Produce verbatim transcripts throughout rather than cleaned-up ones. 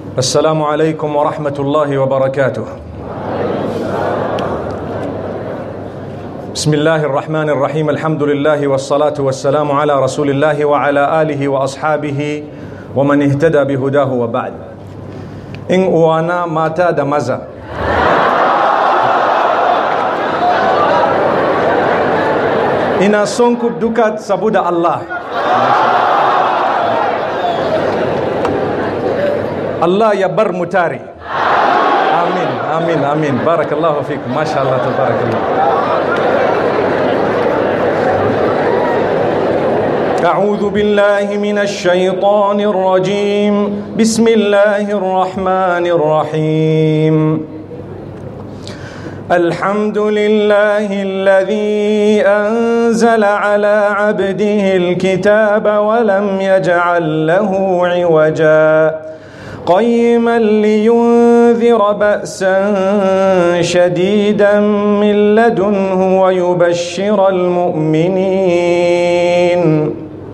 السلام عليكم ورحمة الله وبركاته. بسم الله الرحمن الرحيم. الحمد لله والصلاة والسلام على رسول الله وعلى آله وأصحابه ومن اهتدى بهداه وبعد. إن وانا ماتا دمزا ina sonku duka saboda Allah. Allah ya bar mu tare. Amin, amin, amin. Barakallahu fikum. Masha Allah, tabarakallah. أعوذ بالله من الشيطان الرجيم. بسم الله الرحمن الرحيم. الحمد لله الذي أنزل على عبده الكتاب ولم يجعل له عوجا قيما لينذر بأسا شديدا من لدنه ويبشر المؤمنين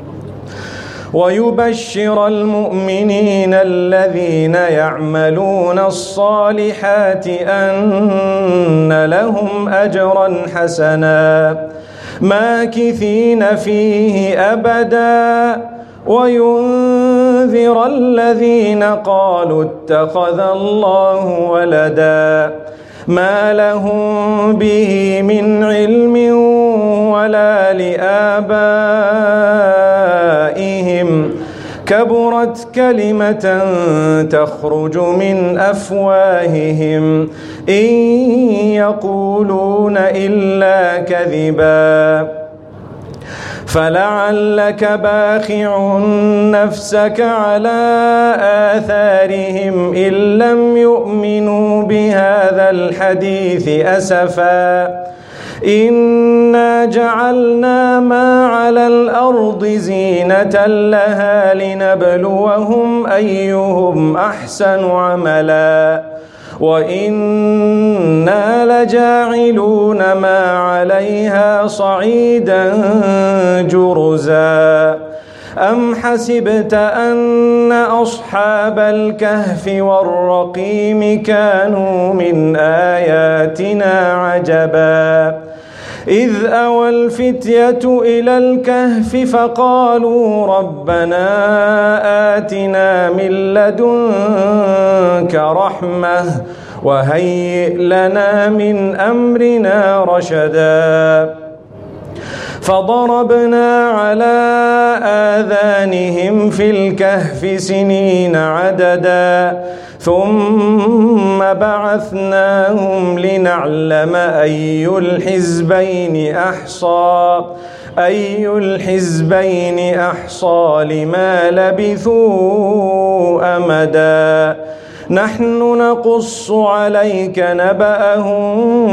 ويبشر المؤمنين الذين يعملون الصالحات أن لهم أجرا حسنا ماكثين فيه أبدا وينذر الذين قالوا اتخذ الله ولدا ما لهم به من علم ولا لآبائهم كبرت كلمة تخرج من أفواههم إن يقولون إلا كذبا فلعلك باخع نفسك على آثارهم إن لم يؤمنوا بهذا الحديث أسفا إنا جعلنا ما على الأرض زينة لها لنبلوهم أيهم أحسن عملا وإنا لجاعلون ما عليها صعيدا جرزا أم حسبت أن أصحاب الكهف والرقيم كانوا من آياتنا عجبا إذ أوى الفتية إلى الكهف فقالوا ربنا آتنا من لدنك رحمة وهيئ لنا من أمرنا رشدا فضربنا على آذانهم في الكهف سنين عددا ثم بعثناهم لنعلم أي الحزبين أحصى أي الحزبين أحصى لما لبثوا أمدا نحن نقص عليك نبأهم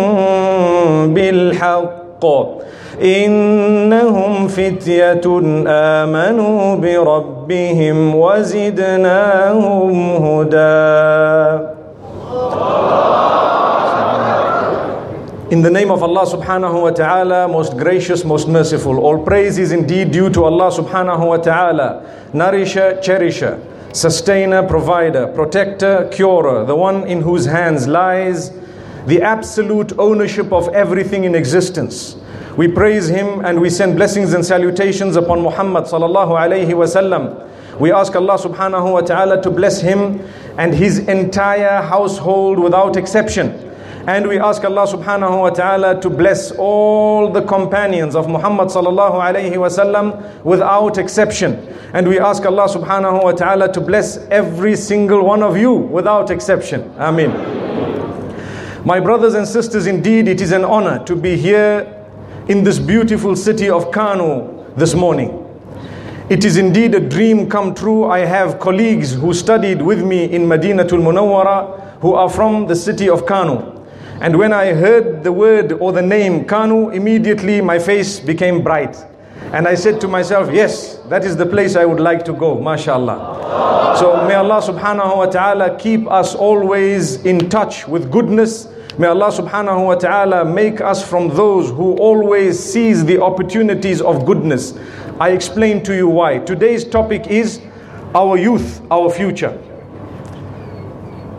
بالحق إنهم فتية آمنوا بربهم وزدناهم هدى. In the name of Allah subhanahu wa ta'ala, most gracious, most merciful, all praise is indeed due to Allah subhanahu wa ta'ala, nourisher, cherisher, sustainer, provider, protector, curer, the one in whose hands lies the absolute ownership of everything in existence. We praise him and we send blessings and salutations upon Muhammad sallallahu alayhi wasallam. We ask Allah subhanahu wa ta'ala to bless him and his entire household without exception. And we ask Allah subhanahu wa ta'ala to bless all the companions of Muhammad sallallahu alayhi wasallam without exception. And we ask Allah subhanahu wa ta'ala to bless every single one of you without exception. Ameen. My brothers and sisters, indeed it is an honor to be here in this beautiful city of Kano this morning. It is indeed a dream come true. I have colleagues who studied with me in Madinatul Munawwara who are from the city of Kano. And when I heard the word or the name Kano, immediately my face became bright. And I said to myself, yes, that is the place I would like to go, mashallah. So may Allah subhanahu wa ta'ala keep us always in touch with goodness. May Allah subhanahu wa ta'ala make us from those who always seize the opportunities of goodness. I explain to you why. Today's topic is our youth, our future.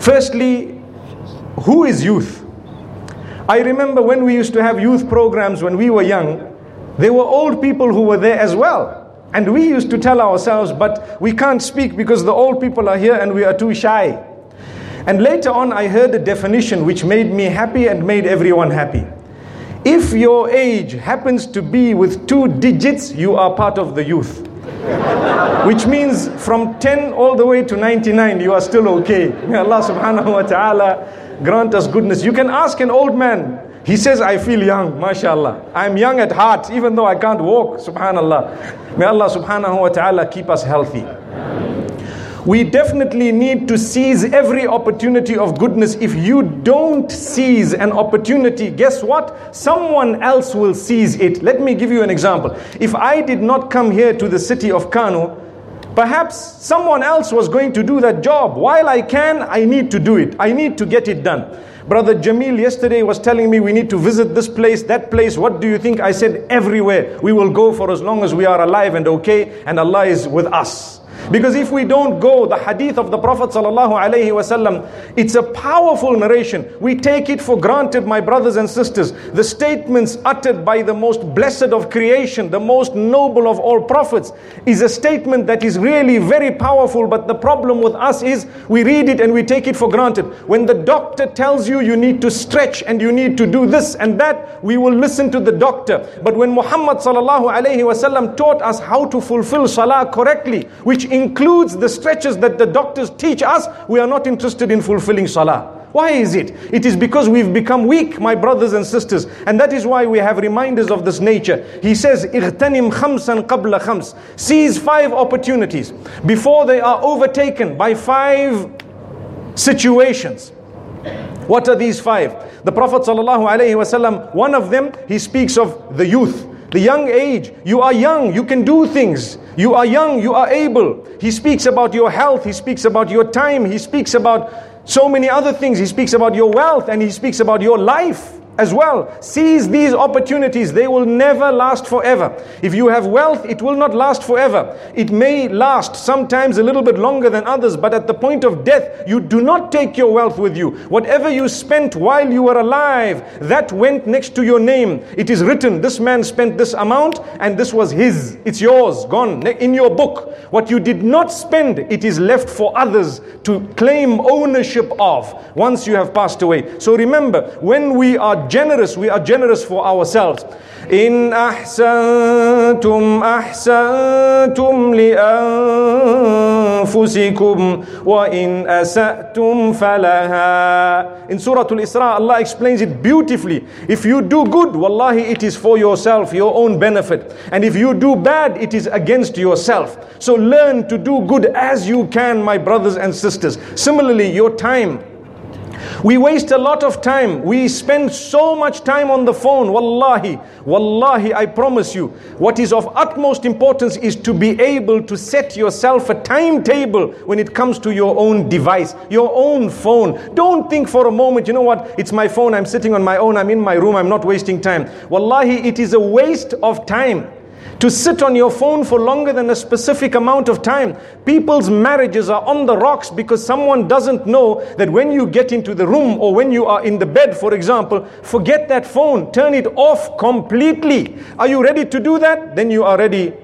Firstly, who is youth? I remember when we used to have youth programs when we were young, there were old people who were there as well. And we used to tell ourselves, but we can't speak because the old people are here and we are too shy. And later on I heard a definition which made me happy and made everyone happy. If your age happens to be with two digits, you are part of the youth. Which means from ten all the way to ninety-nine, you are still okay. May Allah subhanahu wa ta'ala grant us goodness. You can ask an old man. He says, I feel young, mashallah. I'm young at heart, even though I can't walk, subhanallah. May Allah subhanahu wa ta'ala keep us healthy. We definitely need to seize every opportunity of goodness. If you don't seize an opportunity, guess what? Someone else will seize it. Let me give you an example. If I did not come here to the city of Kano, perhaps someone else was going to do that job. While I can, I need to do it. I need to get it done. Brother Jamil yesterday was telling me we need to visit this place, that place. What do you think? I said everywhere. We will go for as long as we are alive and okay, and Allah is with us. Because if we don't go, the hadith of the Prophet sallallahu alaihi wasallam, it's a powerful narration. We take it for granted, my brothers and sisters. The statements uttered by the most blessed of creation, the most noble of all prophets, is a statement that is really very powerful. But the problem with us is we read it and we take it for granted. When the doctor tells you you need to stretch and you need to do this and that, we will listen to the doctor. But when Muhammad sallallahu alaihi wasallam taught us how to fulfill salah correctly, which includes the stretches that the doctors teach us, we are not interested in fulfilling salah. Why is it? It is because we've become weak, my brothers and sisters. And that is why we have reminders of this nature. He says, اغتنم خمسا قبل خمس. Seize five opportunities before they are overtaken by five situations. What are these five? The Prophet ﷺ, one of them, he speaks of the youth. The young age. You are young, you can do things. You are young, you are able. He speaks about your health, he speaks about your time, he speaks about so many other things. He speaks about your wealth and he speaks about your life as well. Seize these opportunities. They will never last forever. If you have wealth, it will not last forever. It may last sometimes a little bit longer than others, but at the point of death, you do not take your wealth with you. Whatever you spent while you were alive, that went next to your name. It is written, this man spent this amount and this was his. It's yours, gone in your book. What you did not spend, it is left for others to claim ownership of once you have passed away. So remember, when we are generous, we are generous for ourselves. In ahsantum ahsantum li anfusikum wa in asatum falaha. In Surah Al-Isra, Allah explains it beautifully. If you do good, wallahi, it is for yourself, your own benefit. And if you do bad, it is against yourself. So learn to do good as you can, my brothers and sisters. Similarly, your time. We waste a lot of time. We spend so much time on the phone. Wallahi, wallahi, I promise you, what is of utmost importance is to be able to set yourself a timetable when it comes to your own device, your own phone. Don't think for a moment, you know what, it's my phone, I'm sitting on my own, I'm in my room, I'm not wasting time. Wallahi, it is a waste of time to sit on your phone for longer than a specific amount of time. People's marriages are on the rocks because someone doesn't know that when you get into the room or when you are in the bed, for example, forget that phone, turn it off completely. Are you ready to do that? Then you are ready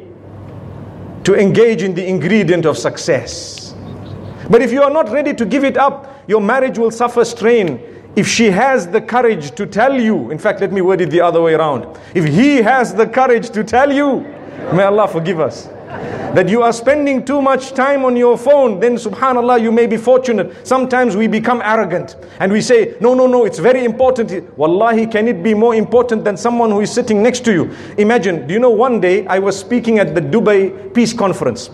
to engage in the ingredient of success. But if you are not ready to give it up, your marriage will suffer strain. If she has the courage to tell you, in fact, let me word it the other way around. If he has the courage to tell you, may Allah forgive us, that you are spending too much time on your phone, then subhanallah, you may be fortunate. Sometimes we become arrogant and we say, no, no, no, it's very important. Wallahi, can it be more important than someone who is sitting next to you? Imagine, do you know, one day I was speaking at the Dubai Peace Conference.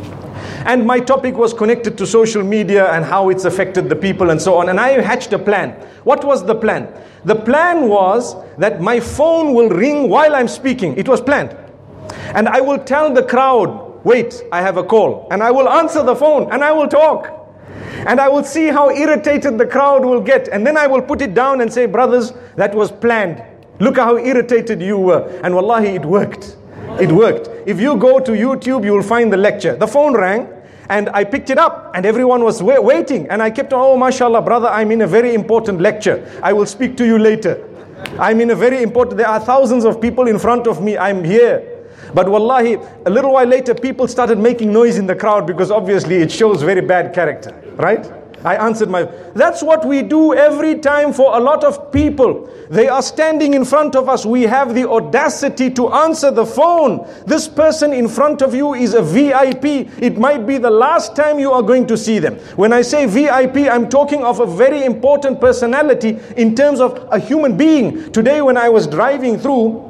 And my topic was connected to social media and how it's affected the people and so on. And I hatched a plan. What was the plan? The plan was that my phone will ring while I'm speaking. It was planned. And I will tell the crowd, wait, I have a call. And I will answer the phone and I will talk. And I will see how irritated the crowd will get. And then I will put it down and say, brothers, that was planned. Look how irritated you were. And wallahi, it worked. It worked. If you go to YouTube, you will find the lecture. The phone rang And I picked it up and everyone was wa- waiting. And I kept on, oh, mashallah, brother, I'm in a very important lecture. I will speak to you later. I'm in a very important, there are thousands of people in front of me. I'm here. But wallahi, a little while later, people started making noise in the crowd because obviously it shows very bad character, right? I answered my, that's what we do every time for a lot of people. They are standing in front of us. We have the audacity to answer the phone. This person in front of you is a V I P. It might be the last time you are going to see them. When I say V I P, I'm talking of a very important personality in terms of a human being. Today when I was driving through,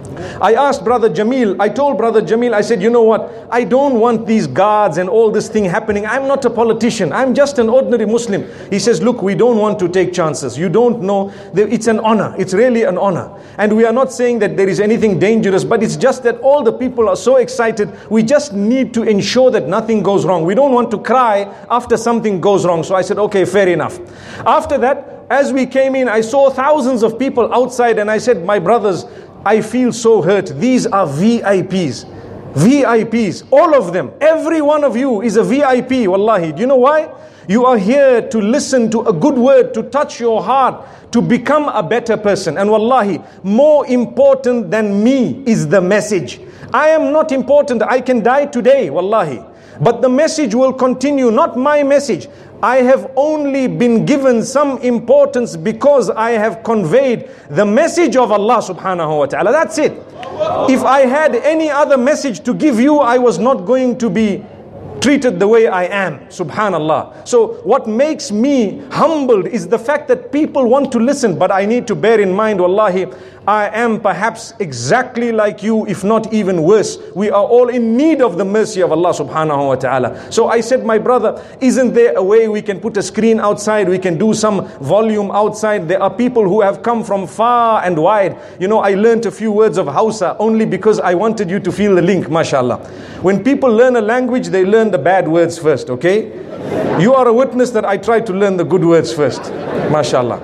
I asked Brother Jamil, I told Brother Jamil, I said, you know what, I don't want these guards and all this thing happening. I'm not a politician. I'm just an ordinary Muslim. He says, look, we don't want to take chances. You don't know. It's an honor. It's really an honor. And we are not saying that there is anything dangerous, but it's just that all the people are so excited. We just need to ensure that nothing goes wrong. We don't want to cry after something goes wrong. So I said, okay, fair enough. After that, as we came in, I saw thousands of people outside and I said, my brothers, I feel so hurt. These are V I Ps. V I Ps. All of them. Every one of you is a V I P. Wallahi. Do you know why? You are here to listen to a good word, to touch your heart, to become a better person. And wallahi, more important than me is the message. I am not important. I can die today. Wallahi. But the message will continue, not my message. I have only been given some importance because I have conveyed the message of Allah subhanahu wa ta'ala. That's it. If I had any other message to give you, I was not going to be treated the way I am. Subhanallah. So what makes me humbled is the fact that people want to listen. But I need to bear in mind, wallahi, I am perhaps exactly like you, if not even worse. We are all in need of the mercy of Allah subhanahu wa ta'ala. So I said, my brother, isn't there a way we can put a screen outside? We can do some volume outside. There are people who have come from far and wide. You know, I learned a few words of Hausa only because I wanted you to feel the link, mashallah. When people learn a language, they learn the bad words first, okay? You are a witness that I try to learn the good words first, mashallah.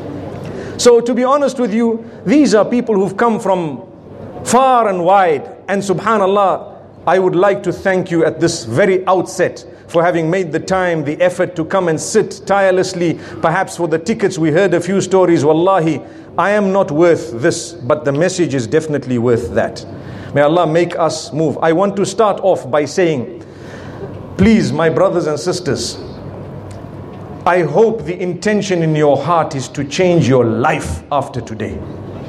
So to be honest with you, these are people who've come from far and wide. And subhanallah, I would like to thank you at this very outset for having made the time, the effort to come and sit tirelessly. Perhaps for the tickets, we heard a few stories. Wallahi, I am not worth this, but the message is definitely worth that. May Allah make us move. I want to start off by saying, please, my brothers and sisters, I hope the intention in your heart is to change your life after today.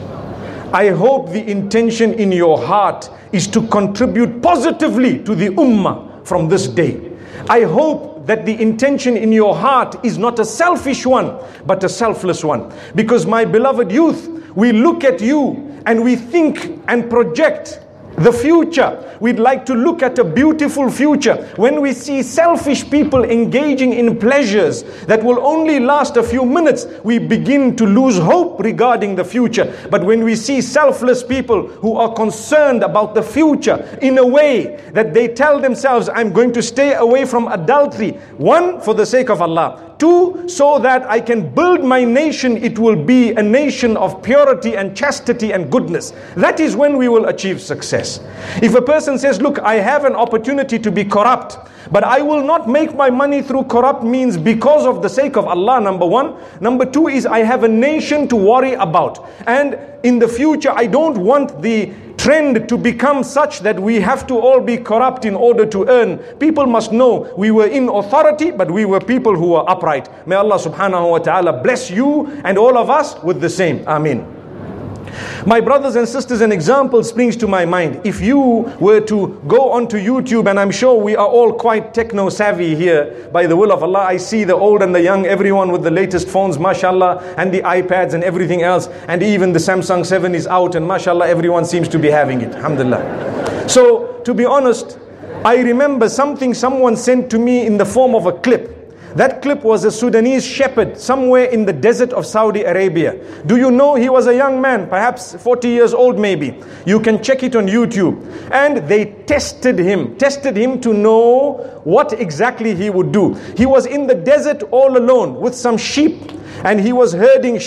I hope the intention in your heart is to contribute positively to the ummah from this day. I hope that the intention in your heart is not a selfish one, but a selfless one. Because my beloved youth, we look at you and we think and project the future. We'd like to look at a beautiful future. When we see selfish people engaging in pleasures that will only last a few minutes, we begin to lose hope regarding the future. But when we see selfless people who are concerned about the future in a way that they tell themselves, I'm going to stay away from adultery. One, for the sake of Allah. Two, so that I can build my nation, it will be a nation of purity and chastity and goodness. That is when we will achieve success. If a person says, look, I have an opportunity to be corrupt, but I will not make my money through corrupt means because of the sake of Allah, number one. Number two is I have a nation to worry about. And in the future, I don't want the trend to become such that we have to all be corrupt in order to earn. People must know we were in authority, but we were people who were upright. May Allah subhanahu wa ta'ala bless you and all of us with the same. Ameen. My brothers and sisters, an example springs to my mind. If you were to go onto YouTube, and I'm sure we are all quite techno-savvy here, by the will of Allah, I see the old and the young, everyone with the latest phones, mashallah, and the iPads and everything else, and even the Samsung seven is out, and mashallah, everyone seems to be having it, alhamdulillah. So, to be honest, I remember something someone sent to me in the form of a clip. That clip was a Sudanese shepherd somewhere in the desert of Saudi Arabia. Do you know he was a young man, perhaps forty years old maybe. You can check it on YouTube. And they tested him, tested him to know what exactly he would do. He was in the desert all alone with some sheep, and he was herding sheep.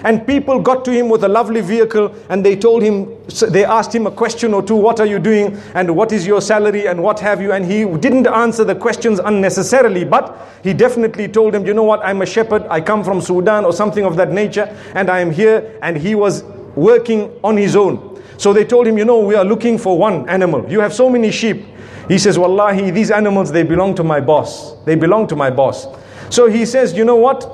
And people got to him with a lovely vehicle and they told him, they asked him a question or two, what are you doing and what is your salary and what have you, and he didn't answer the questions unnecessarily, but he definitely told him, you know what, I'm a shepherd, I come from Sudan or something of that nature, and I am here, and he was working on his own. So they told him, you know, we are looking for one animal, you have so many sheep. He says, wallahi, these animals, they belong to my boss, they belong to my boss. So he says, you know what,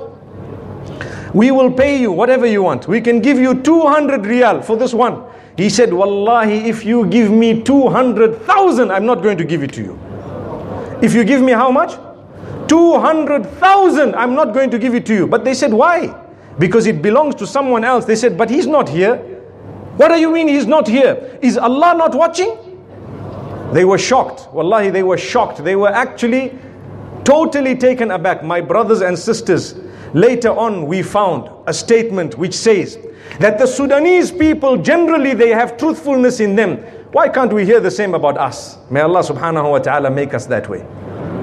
we will pay you whatever you want, we can give you two hundred riyal for this one. He said, wallahi, if you give me two hundred thousand, I'm not going to give it to you. If you give me how much? two hundred thousand, I'm not going to give it to you. But they said, why? Because it belongs to someone else. They said, but he's not here. What do you mean he's not here? Is Allah not watching? They were shocked. Wallahi, they were shocked. They were actually totally taken aback. My brothers and sisters, later on we found a statement which says that the Sudanese people, generally they have truthfulness in them. Why can't we hear the same about us? May Allah subhanahu wa ta'ala make us that way.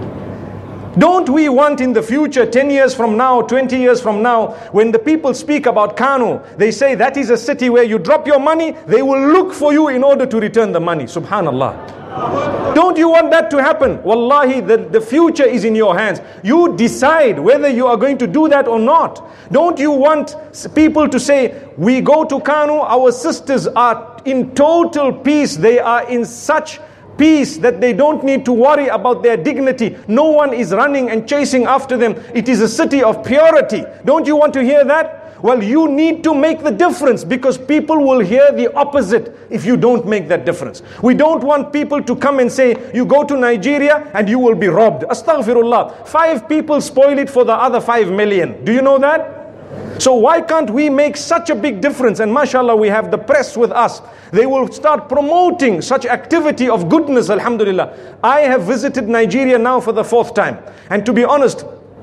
Don't we want in the future, ten years from now, twenty years from now, when the people speak about Kano, they say that is a city where you drop your money, they will look for you in order to return the money. Subhanallah. Don't you want that to happen? Wallahi, the, the future is in your hands. You decide whether you are going to do that or not. Don't you want people to say, we go to Kano, our sisters are in total peace. They are in such peace that they don't need to worry about their dignity. No one is running and chasing after them. It is a city of purity. Don't you want to hear that? Well, you need to make the difference, because people will hear the opposite if you don't make that difference. We don't want people to come and say, you go to Nigeria and you will be robbed. Astaghfirullah. Five people spoil it for the other five million. Do you know that? So why can't we make such a big difference? And mashallah, we have the press with us. They will start promoting such activity of goodness, alhamdulillah. I have visited Nigeria now for the fourth time. And to be honest,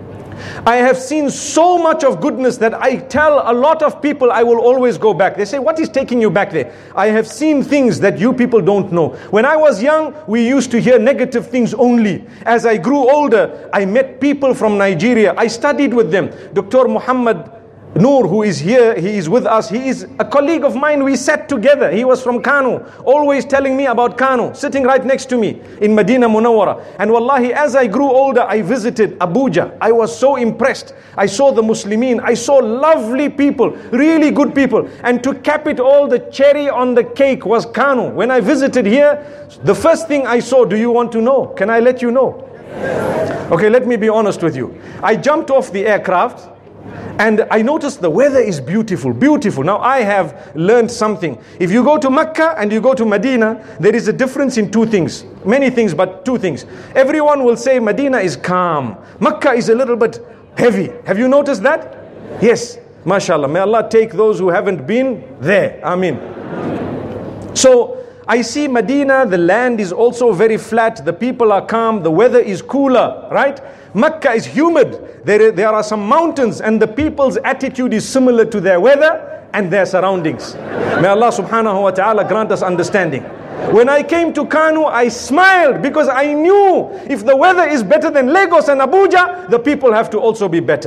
I have seen so much of goodness that I tell a lot of people I will always go back. They say, what is taking you back there? I have seen things that you people don't know. When I was young, we used to hear negative things only. As I grew older, I met people from Nigeria. I studied with them. Doctor Muhammad Noor, who is here, he is with us. He is a colleague of mine. We sat together. He was from Kano, always telling me about Kano, sitting right next to me in Medina Munawwara. And wallahi, as I grew older, I visited Abuja. I was so impressed. I saw the Muslimin. I saw lovely people, really good people. And to cap it all, the cherry on the cake was Kano. When I visited here, the first thing I saw, do you want to know? Can I let you know? Okay, let me be honest with you. I jumped off the aircraft, and I noticed the weather is beautiful, beautiful. Now I have learned something. If you go to Mecca and you go to Medina, there is a difference in two things. Many things, but two things. Everyone will say Medina is calm. Mecca is a little bit heavy. Have you noticed that? Yes. MashaAllah. May Allah take those who haven't been there. Ameen. So I see Medina, the land is also very flat. The people are calm. The weather is cooler, right? Mecca is humid. There, there are some mountains, and the people's attitude is similar to their weather and their surroundings. May Allah subhanahu wa ta'ala grant us understanding. When I came to Kano, I smiled because I knew if the weather is better than Lagos and Abuja, the people have to also be better.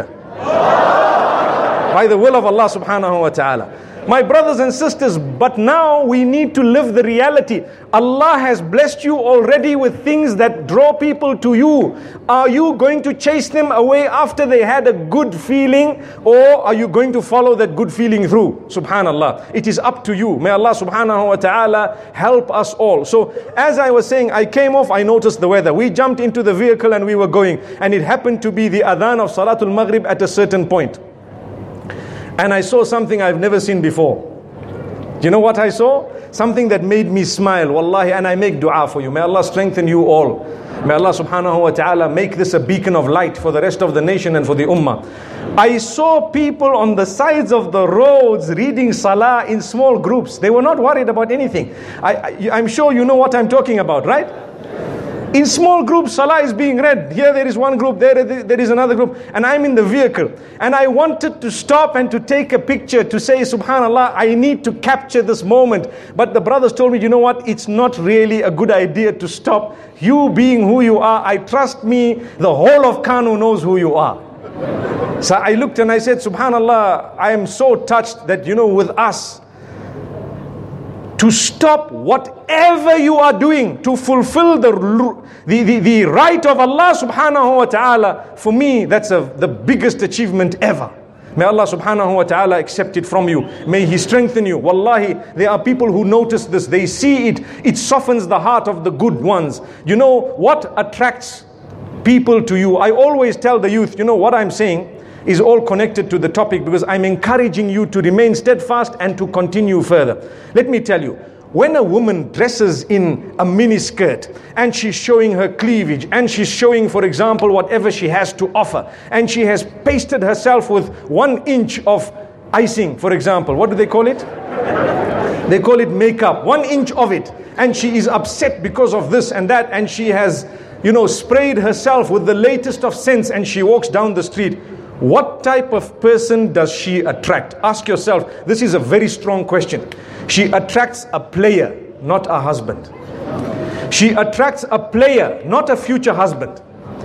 By the will of Allah subhanahu wa ta'ala. My brothers and sisters, but now we need to live the reality. Allah has blessed you already with things that draw people to you. Are you going to chase them away after they had a good feeling, or are you going to follow that good feeling through? Subhanallah. It is up to you. May Allah subhanahu wa ta'ala help us all. So as I was saying, I came off, I noticed the weather. We jumped into the vehicle and we were going. And it happened to be the adhan of Salatul Maghrib at a certain point. And I saw something I've never seen before. Do you know what I saw? Something that made me smile, wallahi, and I make dua for you. May Allah strengthen you all. May Allah subhanahu wa ta'ala make this a beacon of light for the rest of the nation and for the ummah. I saw people on the sides of the roads reading salah in small groups. They were not worried about anything. I, I, I'm sure you know what I'm talking about, right? In small groups, salah is being read. Here there is one group, there there is another group. And I'm in the vehicle. And I wanted to stop and to take a picture to say, subhanallah, I need to capture this moment. But the brothers told me, you know what? It's not really a good idea to stop. You being who you are, I trust me, the whole of Kano knows who you are. So I looked and I said, subhanallah, I am so touched that, you know, with us, to stop whatever you are doing to fulfill the, the, the, the right of Allah subhanahu wa ta'ala, for me, that's a, the biggest achievement ever. May Allah subhanahu wa ta'ala accept it from you. May He strengthen you. Wallahi, there are people who notice this. They see it. It softens the heart of the good ones. You know what attracts people to you? I always tell the youth, you know what I'm saying is all connected to the topic, because I'm encouraging you to remain steadfast and to continue further. Let me tell you, when a woman dresses in a mini skirt and she's showing her cleavage and she's showing, for example, whatever she has to offer, and she has pasted herself with one inch of icing, for example, what do they call it? They call it makeup, one inch of it, and she is upset because of this and that, and she has, you know, sprayed herself with the latest of scents, and she walks down the street. What type of person does she attract? Ask yourself. This is a very strong question. She attracts a player, not a husband. She attracts a player, not a future husband.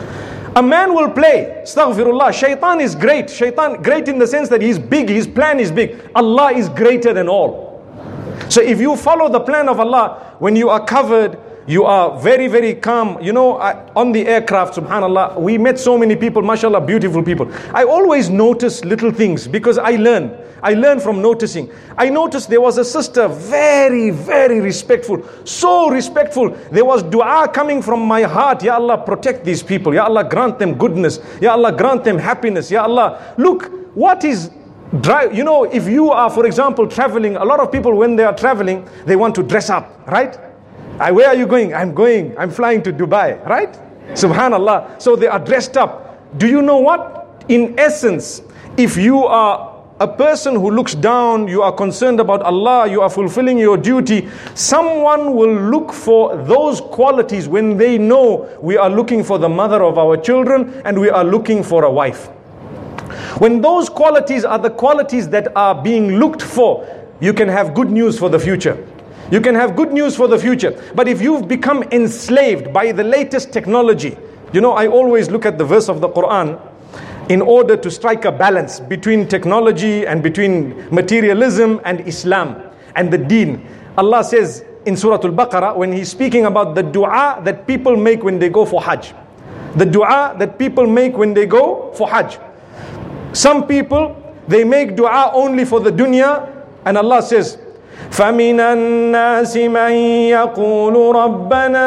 A man will play. Astaghfirullah. Shaitan is great. Shaitan, great in the sense that he's big, his plan is big. Allah is greater than all. So if you follow the plan of Allah, when you are covered, you are very, very calm. You know, I, on the aircraft, subhanallah, we met so many people, mashallah, beautiful people. I always notice little things because I learn. I learn from noticing. I noticed there was a sister, very, very respectful. So respectful. There was dua coming from my heart. Ya Allah, protect these people. Ya Allah, grant them goodness. Ya Allah, grant them happiness. Ya Allah, look, what is... Drive, you know, if you are, for example, traveling, a lot of people, when they are traveling, they want to dress up, right? I, where are you going? I'm going, I'm flying to Dubai, right? Subhanallah. So they are dressed up. Do you know what? In essence, if you are a person who looks down, you are concerned about Allah, you are fulfilling your duty, someone will look for those qualities when they know we are looking for the mother of our children and we are looking for a wife. When those qualities are the qualities that are being looked for, you can have good news for the future. You can have good news for the future. But if you've become enslaved by the latest technology, you know, I always look at the verse of the Quran in order to strike a balance between technology and between materialism and Islam and the deen. Allah says in Surah Al-Baqarah, when He's speaking about the dua that people make when they go for Hajj. The dua that people make when they go for Hajj. Some people, they make dua only for the dunya, and Allah says, فَمِنَ النَّاسِ مَنْ يَقُولُ رَبَّنَا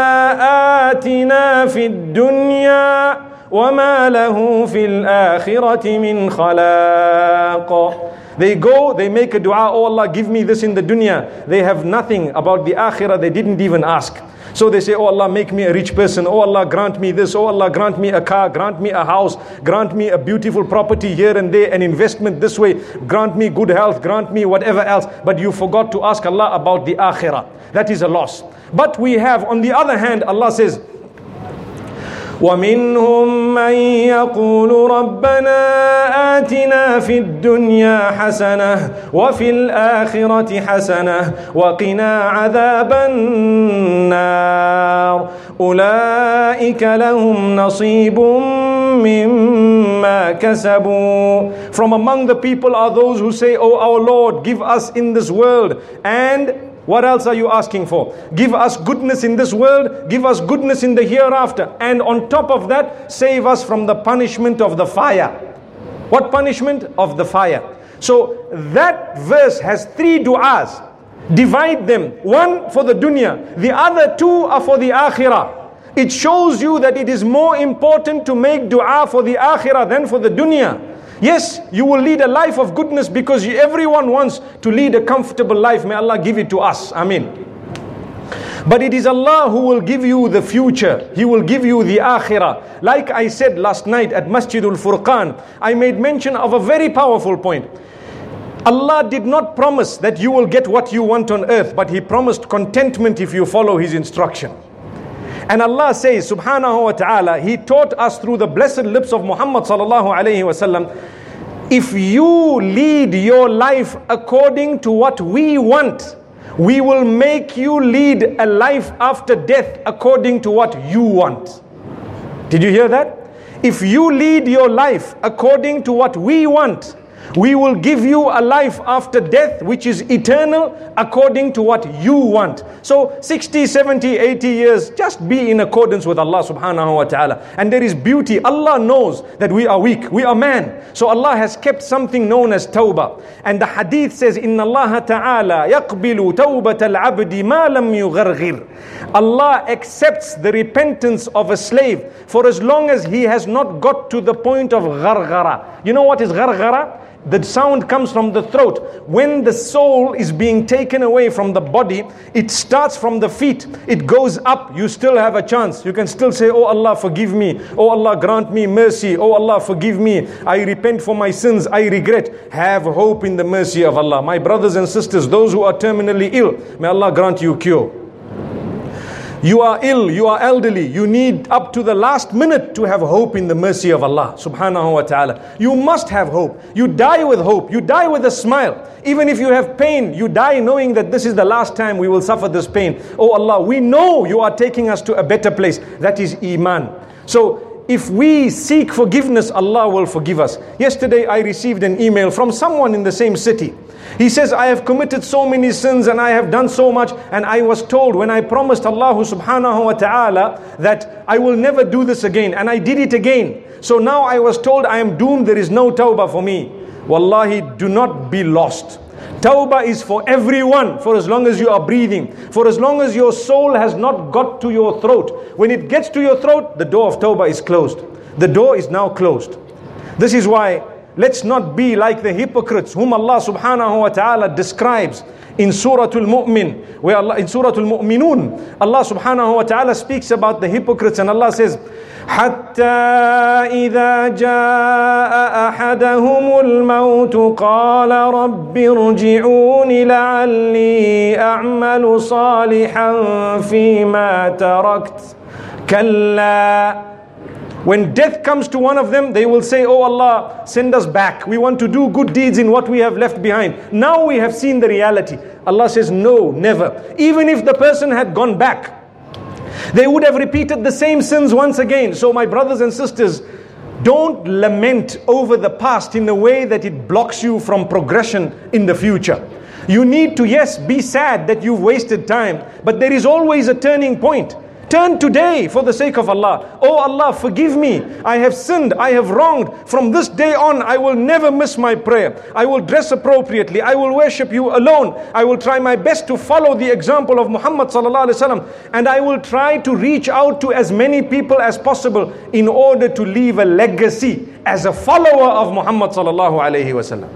آتِنَا فِي الدُّنْيَا وَمَا لَهُ فِي الْآخِرَةِ مِنْ خَلَاقٍ. They go, they make a dua, oh Allah, give me this in the dunya. They have nothing about the akhirah, they didn't even ask. So they say, oh Allah, make me a rich person. Oh Allah, grant me this. Oh Allah, grant me a car. Grant me a house. Grant me a beautiful property here and there. An investment this way. Grant me good health. Grant me whatever else. But you forgot to ask Allah about the akhirah. That is a loss. But we have, on the other hand, Allah says, وَمِنْهُمْ مَنْ يَقُولُ رَبَّنَا آتِنَا فِي الدُّنْيَا حَسَنَةً وَفِي الْآخِرَةِ حَسَنَةً وَقِنَا عَذَابَ النَّارِ أُولَئِكَ لَهُمْ نَصِيبٌ مِّمَّا كَسَبُوا. From among the people are those who say, oh our Lord, give us in this world, and what else are you asking for? Give us goodness in this world, give us goodness in the hereafter, and on top of that, save us from the punishment of the fire. What punishment? Of the fire. So that verse has three du'as. Divide them. One for the dunya, the other two are for the akhirah. It shows you that it is more important to make dua for the akhirah than for the dunya. Yes, you will lead a life of goodness because you, everyone wants to lead a comfortable life. May Allah give it to us. Ameen. But it is Allah who will give you the future. He will give you the akhirah. Like I said last night at Masjidul Furqan, I made mention of a very powerful point. Allah did not promise that you will get what you want on earth, but He promised contentment if you follow His instruction. And Allah says, subhanahu wa ta'ala, He taught us through the blessed lips of Muhammad sallallahu alayhi wa sallam, if you lead your life according to what we want, we will make you lead a life after death according to what you want. Did you hear that? if you lead your life according to what we want, we will give you a life after death which is eternal according to what you want. So sixty, seventy, eighty years, just be in accordance with Allah subhanahu wa ta'ala. And there is beauty. Allah knows that we are weak, we are man. So Allah has kept something known as tawbah. And the hadith says, Inna Allah ta'ala yaqbilu tawbat al-abdi ma lam yugharghir. Allah accepts the repentance of a slave for as long as he has not got to the point of gharghara. You know what is gharghara? The sound comes from the throat. When the soul is being taken away from the body, it starts from the feet. It goes up. You still have a chance. You can still say, oh Allah, forgive me. Oh Allah, grant me mercy. Oh Allah, forgive me. I repent for my sins. I regret. Have hope in the mercy of Allah. My brothers and sisters, those who are terminally ill, may Allah grant you cure. You are ill, you are elderly, you need up to the last minute to have hope in the mercy of Allah subhanahu wa ta'ala. You must have hope. You die with hope. You die with a smile. Even if you have pain, you die knowing that this is the last time we will suffer this pain. Oh Allah, we know you are taking us to a better place. That is Iman. So if we seek forgiveness, Allah will forgive us. Yesterday I received an email from someone in the same city. He says, I have committed so many sins and I have done so much, and I was told when I promised Allah subhanahu wa ta'ala that I will never do this again, and I did it again. So now I was told I am doomed, there is no tawbah for me. Wallahi, do not be lost. Tawbah is for everyone, for as long as you are breathing, for as long as your soul has not got to your throat. When it gets to your throat, the door of tawbah is closed. The door is now closed. This is why let's not be like the hypocrites whom Allah subhanahu wa ta'ala describes in Surah Al-Mu'min, where Allah, in Surah Al-Mu'minun, Allah subhanahu wa ta'ala speaks about the hypocrites, and Allah says, حَتَّى إِذَا جَاءَ أَحَدَهُمُ الْمَوْتُ قَالَ رَبِّ ارْجِعُونِ لَعَلِّي أَعْمَلُ صَالِحًا فِيمَا تَرَكْتُ كَلَّا. When death comes to one of them, they will say, oh Allah, send us back. We want to do good deeds in what we have left behind. Now we have seen the reality. Allah says, no, never. Even if the person had gone back, they would have repeated the same sins once again. So my brothers and sisters, don't lament over the past in a way that it blocks you from progression in the future. You need to, yes, be sad that you've wasted time, but there is always a turning point. Turn today for the sake of Allah. Oh Allah, forgive me. I have sinned. I have wronged. From this day on, I will never miss my prayer. I will dress appropriately. I will worship you alone. I will try my best to follow the example of Muhammad sallallahu alaihi wasallam, and I will try to reach out to as many people as possible in order to leave a legacy as a follower of Muhammad sallallahu alaihi wasallam.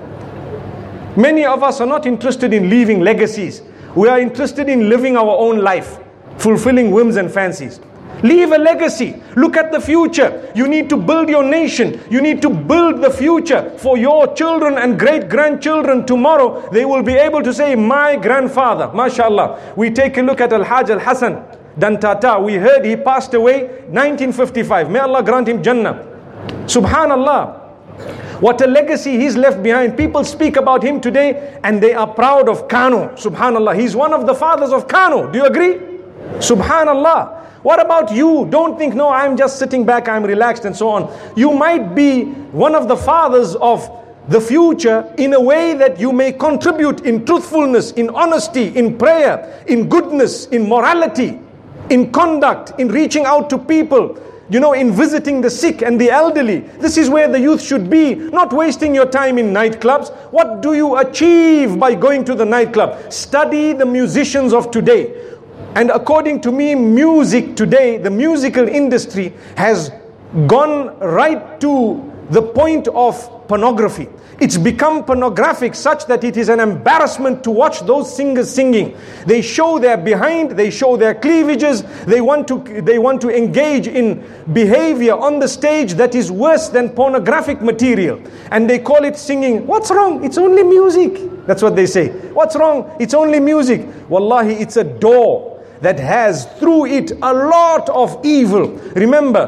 Many of us are not interested in leaving legacies. We are interested in living our own life, fulfilling whims and fancies. Leave a legacy. Look at the future. You need to build your nation. You need to build the future for your children and great-grandchildren. Tomorrow, they will be able to say, my grandfather, mashallah. We take a look at Al-Hajj Al-Hassan Dantata. We heard he passed away nineteen fifty-five. May Allah grant him Jannah. Subhanallah. What a legacy he's left behind. People speak about him today and they are proud of Kano. Subhanallah. He's one of the fathers of Kano. Do you agree? Subhanallah. What about you? Don't think, no, I'm just sitting back, I'm relaxed and so on. You might be one of the fathers of the future in a way that you may contribute in truthfulness, in honesty, in prayer, in goodness, in morality, in conduct, in reaching out to people, you know, in visiting the sick and the elderly. This is where the youth should be, not wasting your time in nightclubs. What do you achieve by going to the nightclub? Study the musicians of today. And according to me, music today, the musical industry has gone right to the point of pornography. It's become pornographic such that it is an embarrassment to watch those singers singing. They show their behind, they show their cleavages, they want to they want to engage in behavior on the stage that is worse than pornographic material. And they call it singing. What's wrong? It's only music. That's what they say. What's wrong? It's only music. Wallahi, it's a door that has through it a lot of evil. Remember,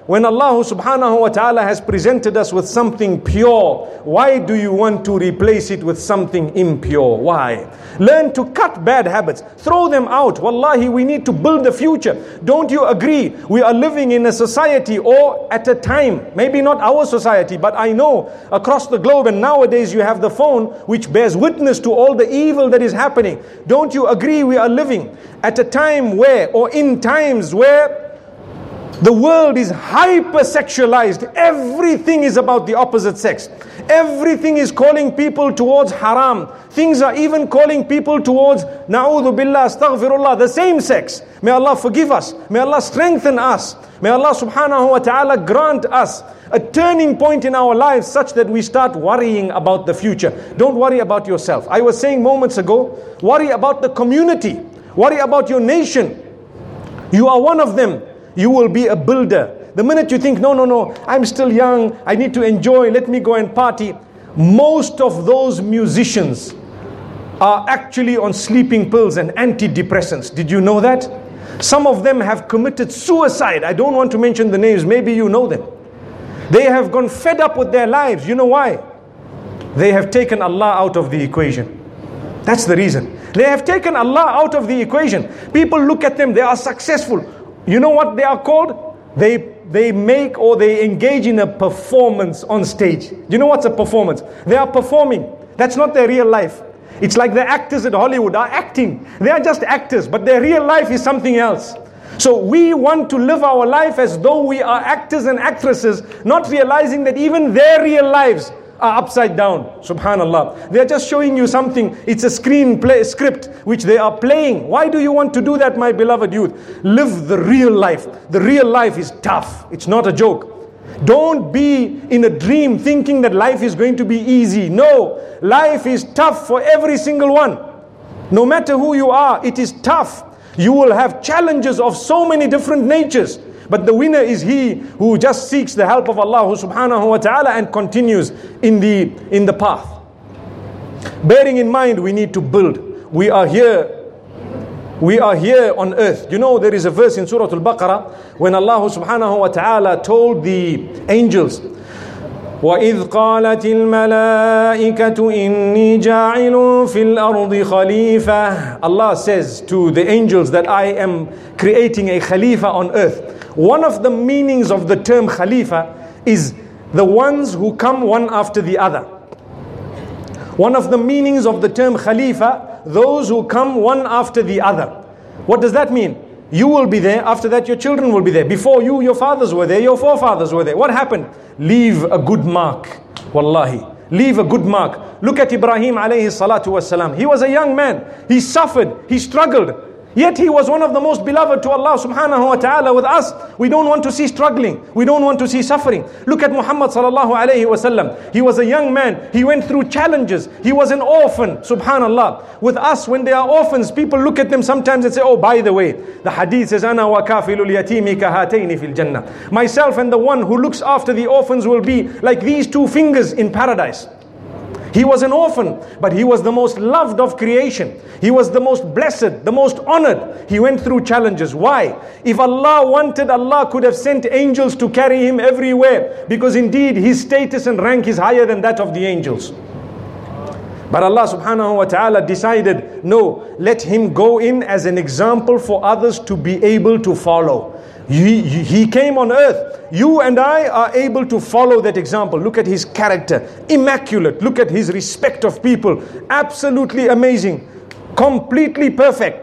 When Allah subhanahu wa ta'ala has presented us with something pure, why do you want to replace it with something impure? Why? Learn to cut bad habits. Throw them out. Wallahi, we need to build the future. Don't you agree? We are living in a society or at a time, maybe not our society, but I know across the globe, and nowadays you have the phone which bears witness to all the evil that is happening. Don't you agree we are living at a time where, or in times where, the world is hypersexualized. Everything is about the opposite sex. Everything is calling people towards haram. Things are even calling people towards, na'udhu billah, astaghfirullah, the same sex. May Allah forgive us. May Allah strengthen us. May Allah subhanahu wa ta'ala grant us a turning point in our lives such that we start worrying about the future. Don't worry about yourself. I was saying moments ago, worry about the community. Worry about your nation. You are one of them. You will be a builder. The minute you think, no, no, no, I'm still young, I need to enjoy, let me go and party. Most of those musicians are actually on sleeping pills and antidepressants. Did you know that? Some of them have committed suicide. I don't want to mention the names, maybe you know them. They have gone fed up with their lives. You know why? They have taken Allah out of the equation. That's the reason. They have taken Allah out of the equation. People look at them, they are successful. You know what they are called? They they make or they engage in a performance on stage. Do you know what's a performance? They are performing. That's not their real life. It's like the actors at Hollywood are acting. They are just actors, but their real life is something else. So we want to live our life as though we are actors and actresses, not realizing that even their real lives are upside down. Subhanallah. They are just showing you something. It's a screenplay script which they are playing. Why do you want to do that, my beloved youth? Live the real life. The real life is tough. It's not a joke. Don't be in a dream thinking that life is going to be easy. No, life is tough for every single one. No matter who you are, it is tough. You will have challenges of so many different natures. But the winner is he who just seeks the help of Allah subhanahu wa ta'ala and continues in the in the path. Bearing in mind, we need to build. We are here. We are here on earth. You know, there is a verse in Surah Al-Baqarah when Allah subhanahu wa ta'ala told the angels, وَإِذْ قَالَتِ الْمَلَائِكَةُ إِنِّي جَاعِلٌ فِي الْأَرْضِ خَلِيفَةً. Allah says to the angels that I am creating a Khalifa on earth. One of the meanings of the term Khalifa is the ones who come one after the other. One of the meanings of the term Khalifa, those who come one after the other. What does that mean? You will be there, after that your children will be there. Before you, your fathers were there, your forefathers were there. What happened? Leave a good mark. Wallahi. Leave a good mark. Look at Ibrahim alayhi salatu wasalam. He was a young man. He suffered. He struggled. Yet he was one of the most beloved to Allah subhanahu wa ta'ala. With us, we don't want to see struggling. We don't want to see suffering. Look at Muhammad sallallahu alayhi wa sallam. He was a young man. He went through challenges. He was an orphan. Subhanallah. With us, when they are orphans, people look at them sometimes and say, oh, by the way, the hadith says, Ana wa kafilul yatimi kahatayni fil jannah. Myself and the one who looks after the orphans will be like these two fingers in paradise. He was an orphan, but he was the most loved of creation. He was the most blessed, the most honored. He went through challenges. Why? If Allah wanted, Allah could have sent angels to carry him everywhere, because indeed his status and rank is higher than that of the angels. But Allah subhanahu wa ta'ala decided, no, let him go in as an example for others to be able to follow. He, he came on earth. You and I are able to follow that example. Look at his character. Immaculate. Look at his respect of people. Absolutely amazing. Completely perfect.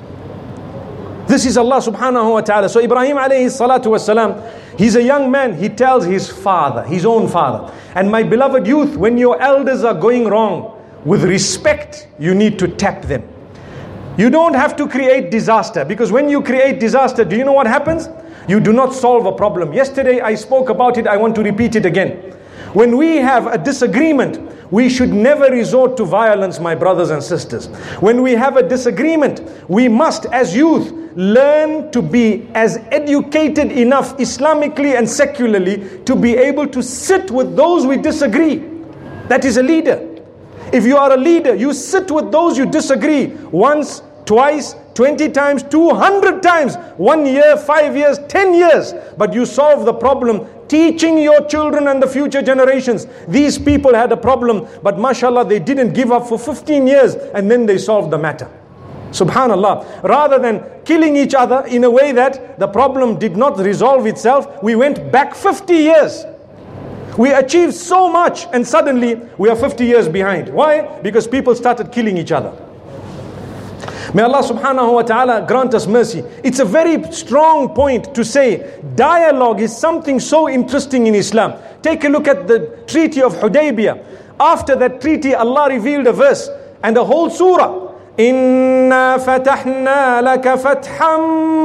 This is Allah subhanahu wa ta'ala. So Ibrahim alayhi salatu wasalam, he's a young man. He tells his father, his own father. And my beloved youth, when your elders are going wrong, with respect, you need to tap them. You don't have to create disaster, because when you create disaster, do you know what happens? You do not solve a problem. Yesterday I spoke about it, I want to repeat it again. When we have a disagreement, we should never resort to violence, my brothers and sisters. When we have a disagreement, we must, as youth, learn to be as educated enough Islamically and secularly to be able to sit with those we disagree. That is a leader. If you are a leader, you sit with those you disagree once, twice, twenty times, two hundred times, one year, five years, ten years. But you solve the problem teaching your children and the future generations. These people had a problem, but mashallah, they didn't give up for fifteen years and then they solved the matter. Subhanallah. Rather than killing each other in a way that the problem did not resolve itself, we went back fifty years. We achieved so much and suddenly we are fifty years behind. Why? Because people started killing each other. May Allah subhanahu wa ta'ala grant us mercy. It's a very strong point to say dialogue is something so interesting in Islam. Take a look at the Treaty of Hudaybiyah. After that treaty, Allah revealed a verse and a whole surah. إِنَّا فَتَحْنَا لَكَ فَتْحًا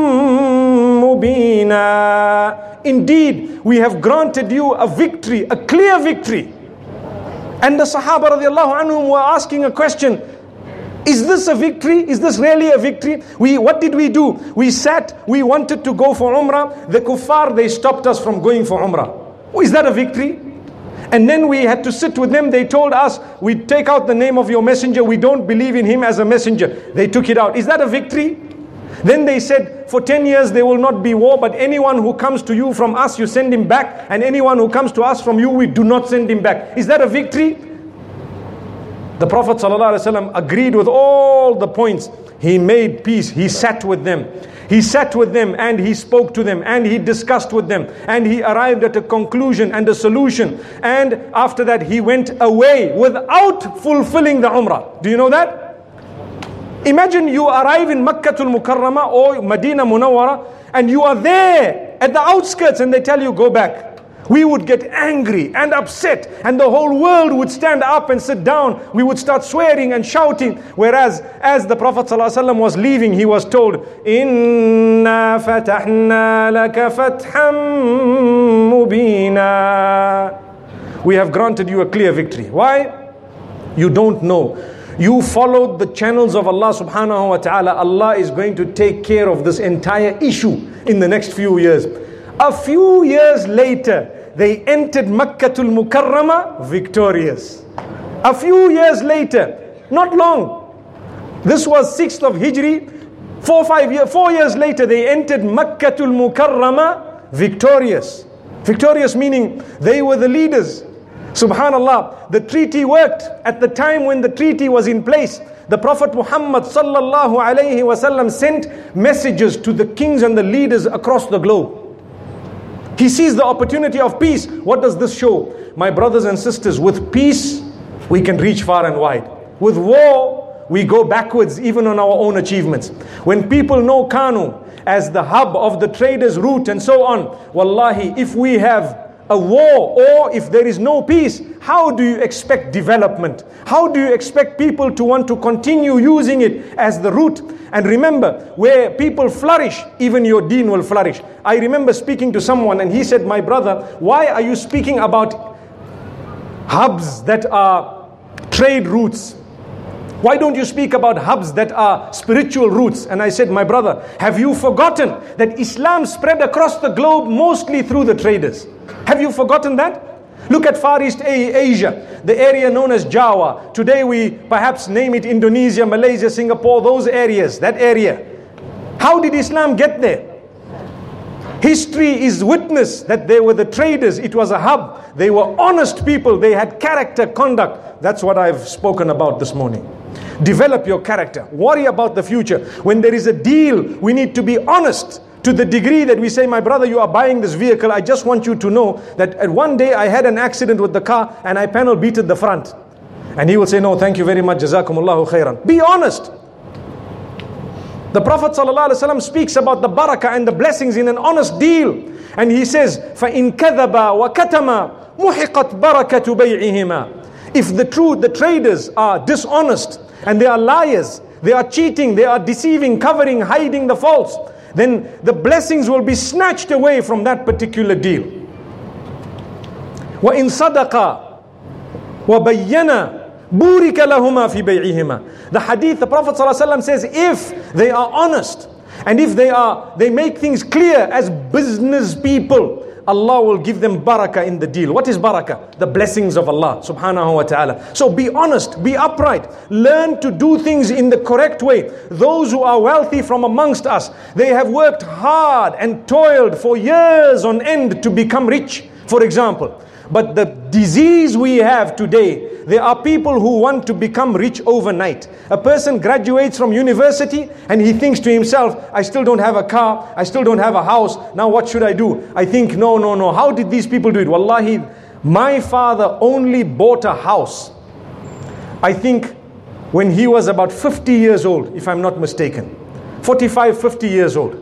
مُبِينًا. Indeed, we have granted you a victory, a clear victory. And the Sahaba radiallahu anhum were asking a question. Is this a victory? Is this really a victory? We, what did we do? We sat, we wanted to go for Umrah. The kuffar, they stopped us from going for Umrah. Is that a victory? And then we had to sit with them. They told us, we take out the name of your messenger. We don't believe in him as a messenger. They took it out. Is that a victory? Then they said, for ten years there will not be war, but anyone who comes to you from us, you send him back. And anyone who comes to us from you, we do not send him back. Is that a victory? The Prophet ﷺ agreed with all the points. He made peace. He sat with them. He sat with them and he spoke to them and he discussed with them and he arrived at a conclusion and a solution. And after that he went away without fulfilling the Umrah. Do you know that? Imagine you arrive in Makkatul Mukarramah or Medina Munawwara and you are there at the outskirts and they tell you go back. We would get angry and upset and the whole world would stand up and sit down. We would start swearing and shouting. Whereas as the Prophet ﷺ was leaving, he was told, إِنَّا فَتَحْنَا لَكَ فَتْحًا مُبِينًا. We have granted you a clear victory. Why? You don't know. You followed the channels of Allah subhanahu wa ta'ala. Allah is going to take care of this entire issue in the next few years. A few years later, they entered Makkatul Mukarramah victorious. A few years later, not long. This was sixth of Hijri. Four, five years, four years later, they entered Makkatul Mukarramah victorious. Victorious meaning they were the leaders. Subhanallah, the treaty worked. At the time when the treaty was in place, the Prophet Muhammad sallallahu alayhi wasallam sent messages to the kings and the leaders across the globe. He sees the opportunity of peace. What does this show? My brothers and sisters, with peace, we can reach far and wide. With war, we go backwards even on our own achievements. When people know Kanu as the hub of the traders' route and so on, wallahi, if we have a war or if there is no peace, how do you expect development? How do you expect people to want to continue using it as the route? And remember, where people flourish, even your deen will flourish. I remember speaking to someone and he said, my brother, why are you speaking about hubs that are trade routes? Why don't you speak about hubs that are spiritual routes? And I said, my brother, have you forgotten that Islam spread across the globe mostly through the traders? Have you forgotten that? Look at Far East Asia, the area known as Java. Today we perhaps name it Indonesia, Malaysia, Singapore, those areas, that area. How did Islam get there? History is witness that they were the traders. It was a hub. They were honest people. They had character, conduct. That's what I've spoken about this morning. Develop your character. Worry about the future. When there is a deal, we need to be honest. To the degree that we say, my brother, you are buying this vehicle. I just want you to know that at one day I had an accident with the car and I panel beated the front. And he will say, no, thank you very much. Jazakumullahu khairan. Be honest. The Prophet ﷺ speaks about the barakah and the blessings in an honest deal. And he says, فَإِن كَذَبَا وَكَتَمَا مُحِقَتْ بَرَكَةُ بَيْعِهِمَا. If the truth, the traders are dishonest and they are liars, they are cheating, they are deceiving, covering, hiding the faults, then the blessings will be snatched away from that particular deal. وَإِن صَدَقَا وَبَيَّنَا بُورِكَ لَهُمَا فِي بَيْعِهِمَا. The hadith, the Prophet ﷺ says, if they are honest and if they are, they make things clear as business people, Allah will give them barakah in the deal. What is barakah? The blessings of Allah subhanahu wa ta'ala. So be honest, be upright. Learn to do things in the correct way. Those who are wealthy from amongst us, they have worked hard and toiled for years on end to become rich, for example. But the disease we have today, there are people who want to become rich overnight. A person graduates from university and he thinks to himself, I still don't have a car, I still don't have a house, now what should I do? I think, no, no, no, how did these people do it? Wallahi, my father only bought a house, I think, when he was about fifty years old, if I'm not mistaken. forty-five, fifty years old.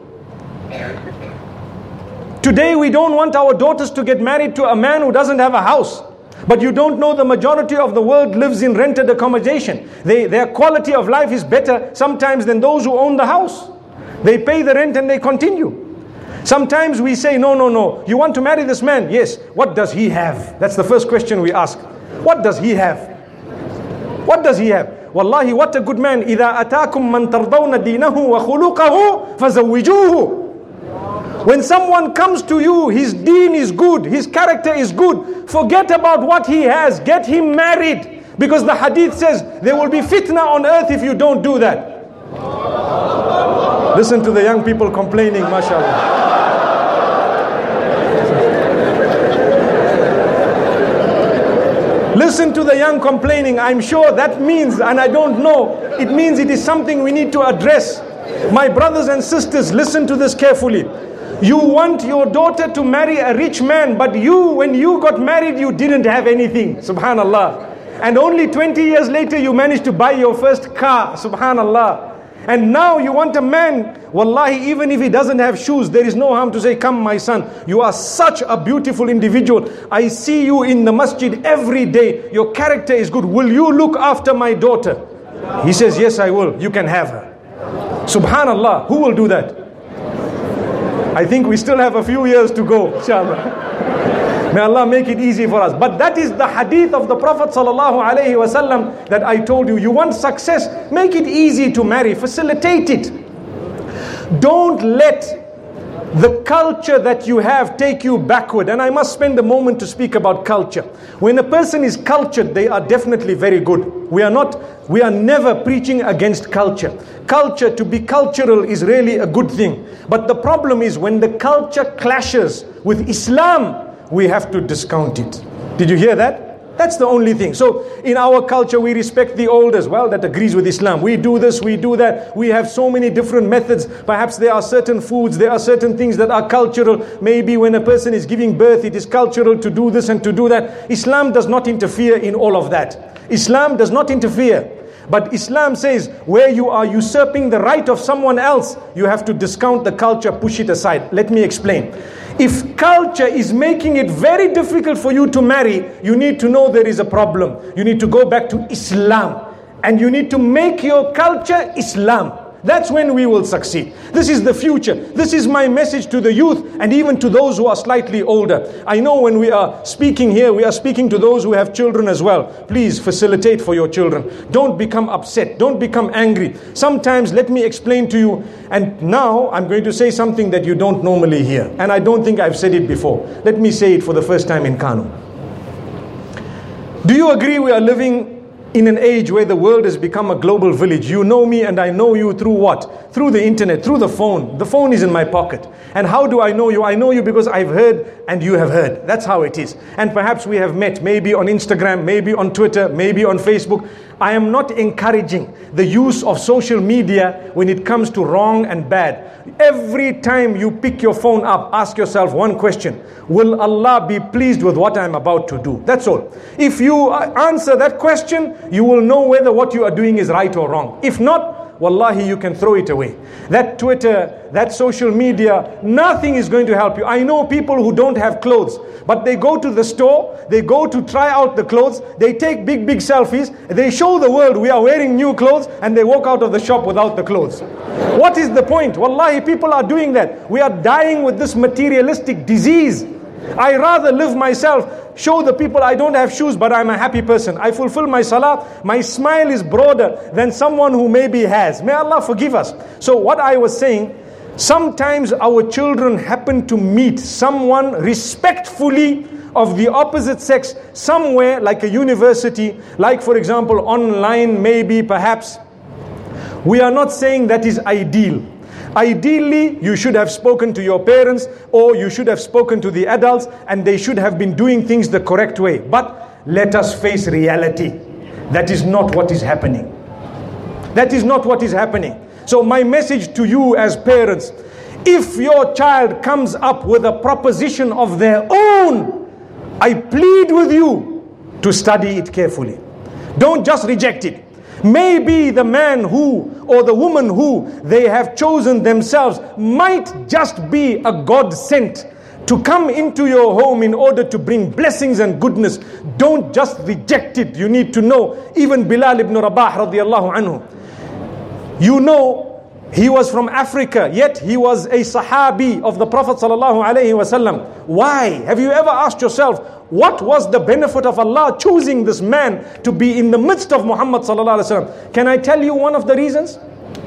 Today we don't want our daughters to get married to a man who doesn't have a house. But you don't know the majority of the world lives in rented accommodation. They, their quality of life is better sometimes than those who own the house. They pay the rent and they continue. Sometimes we say, no, no, no. You want to marry this man? Yes. What does he have? That's the first question we ask. What does he have? What does he have? Wallahi, what a good man. إِذَا أَتَاكُمْ مَنْ تَرْضَوْنَ دِينَهُ وَخُلُقَهُ فَزَوِّجُوهُ. When someone comes to you, his deen is good, his character is good, forget about what he has, get him married. Because the hadith says, there will be fitna on earth if you don't do that. Listen to the young people complaining, mashallah. Listen to the young complaining. I'm sure that means, and I don't know, it means it is something we need to address. My brothers and sisters, listen to this carefully. You want your daughter to marry a rich man, but you, when you got married, you didn't have anything. Subhanallah. And only twenty years later, you managed to buy your first car. Subhanallah. And now you want a man, wallahi, even if he doesn't have shoes, there is no harm to say, come my son, you are such a beautiful individual. I see you in the masjid every day. Your character is good. Will you look after my daughter? He says, yes, I will. You can have her. Subhanallah. Who will do that? I think we still have a few years to go, inshallah. May Allah make it easy for us. But that is the hadith of the Prophet sallallahu alaihi wasallam that I told you. You want success? Make it easy to marry. Facilitate it. Don't let the culture that you have take you backward. And I must spend a moment to speak about culture. When a person is cultured, they are definitely very good. We are not, we are never preaching against culture. Culture, to be cultural is really a good thing. But the problem is when the culture clashes with Islam, we have to discount it. Did you hear that? That's the only thing. So in our culture, we respect the elders. Well, that agrees with Islam. We do this, we do that. We have so many different methods. Perhaps there are certain foods, there are certain things that are cultural. Maybe when a person is giving birth, it is cultural to do this and to do that. Islam does not interfere in all of that. Islam does not interfere. But Islam says, where you are usurping the right of someone else, you have to discount the culture, push it aside. Let me explain. If culture is making it very difficult for you to marry, you need to know there is a problem. You need to go back to Islam. And you need to make your culture Islam. That's when we will succeed. This is the future. This is my message to the youth and even to those who are slightly older. I know when we are speaking here, we are speaking to those who have children as well. Please facilitate for your children. Don't become upset. Don't become angry. Sometimes, let me explain to you. And now I'm going to say something that you don't normally hear. And I don't think I've said it before. Let me say it for the first time in Kano. Do you agree we are living in an age where the world has become a global village? You know me and I know you through what? Through the internet, through the phone. The phone is in my pocket. And how do I know you? I know you because I've heard and you have heard. That's how it is. And perhaps we have met, maybe on Instagram, maybe on Twitter, maybe on Facebook. I am not encouraging the use of social media when it comes to wrong and bad. Every time you pick your phone up, ask yourself one question. Will Allah be pleased with what I'm about to do? That's all. If you answer that question, you will know whether what you are doing is right or wrong. If not, wallahi, you can throw it away. That Twitter, that social media, nothing is going to help you. I know people who don't have clothes, but they go to the store, they go to try out the clothes, they take big, big selfies, they show the world we are wearing new clothes, and they walk out of the shop without the clothes. What is the point? Wallahi, people are doing that. We are dying with this materialistic disease. I rather live myself, show the people I don't have shoes, but I'm a happy person. I fulfill my salah. My smile is broader than someone who maybe has. May Allah forgive us. So what I was saying, Sometimes our children happen to meet someone respectfully of the opposite sex somewhere, like a university, like for example online, maybe, perhaps. We are not saying that is ideal. Ideally, you should have spoken to your parents, or you should have spoken to the adults, and they should have been doing things the correct way. But let us face reality. That is not what is happening. That is not what is happening. So my message to you as parents, if your child comes up with a proposition of their own, I plead with you to study it carefully. Don't just reject it. Maybe the man who, or the woman who they have chosen themselves might just be a God sent to come into your home in order to bring blessings and goodness. Don't just reject it. You need to know, even Bilal ibn Rabah radiallahu anhu, you know, he was from Africa, yet he was a Sahabi of the Prophet sallallahu alaihi wasallam. Why? Have you ever asked yourself, what was the benefit of Allah choosing this man to be in the midst of Muhammad sallallahu alaihi wasallam? Can I tell you one of the reasons?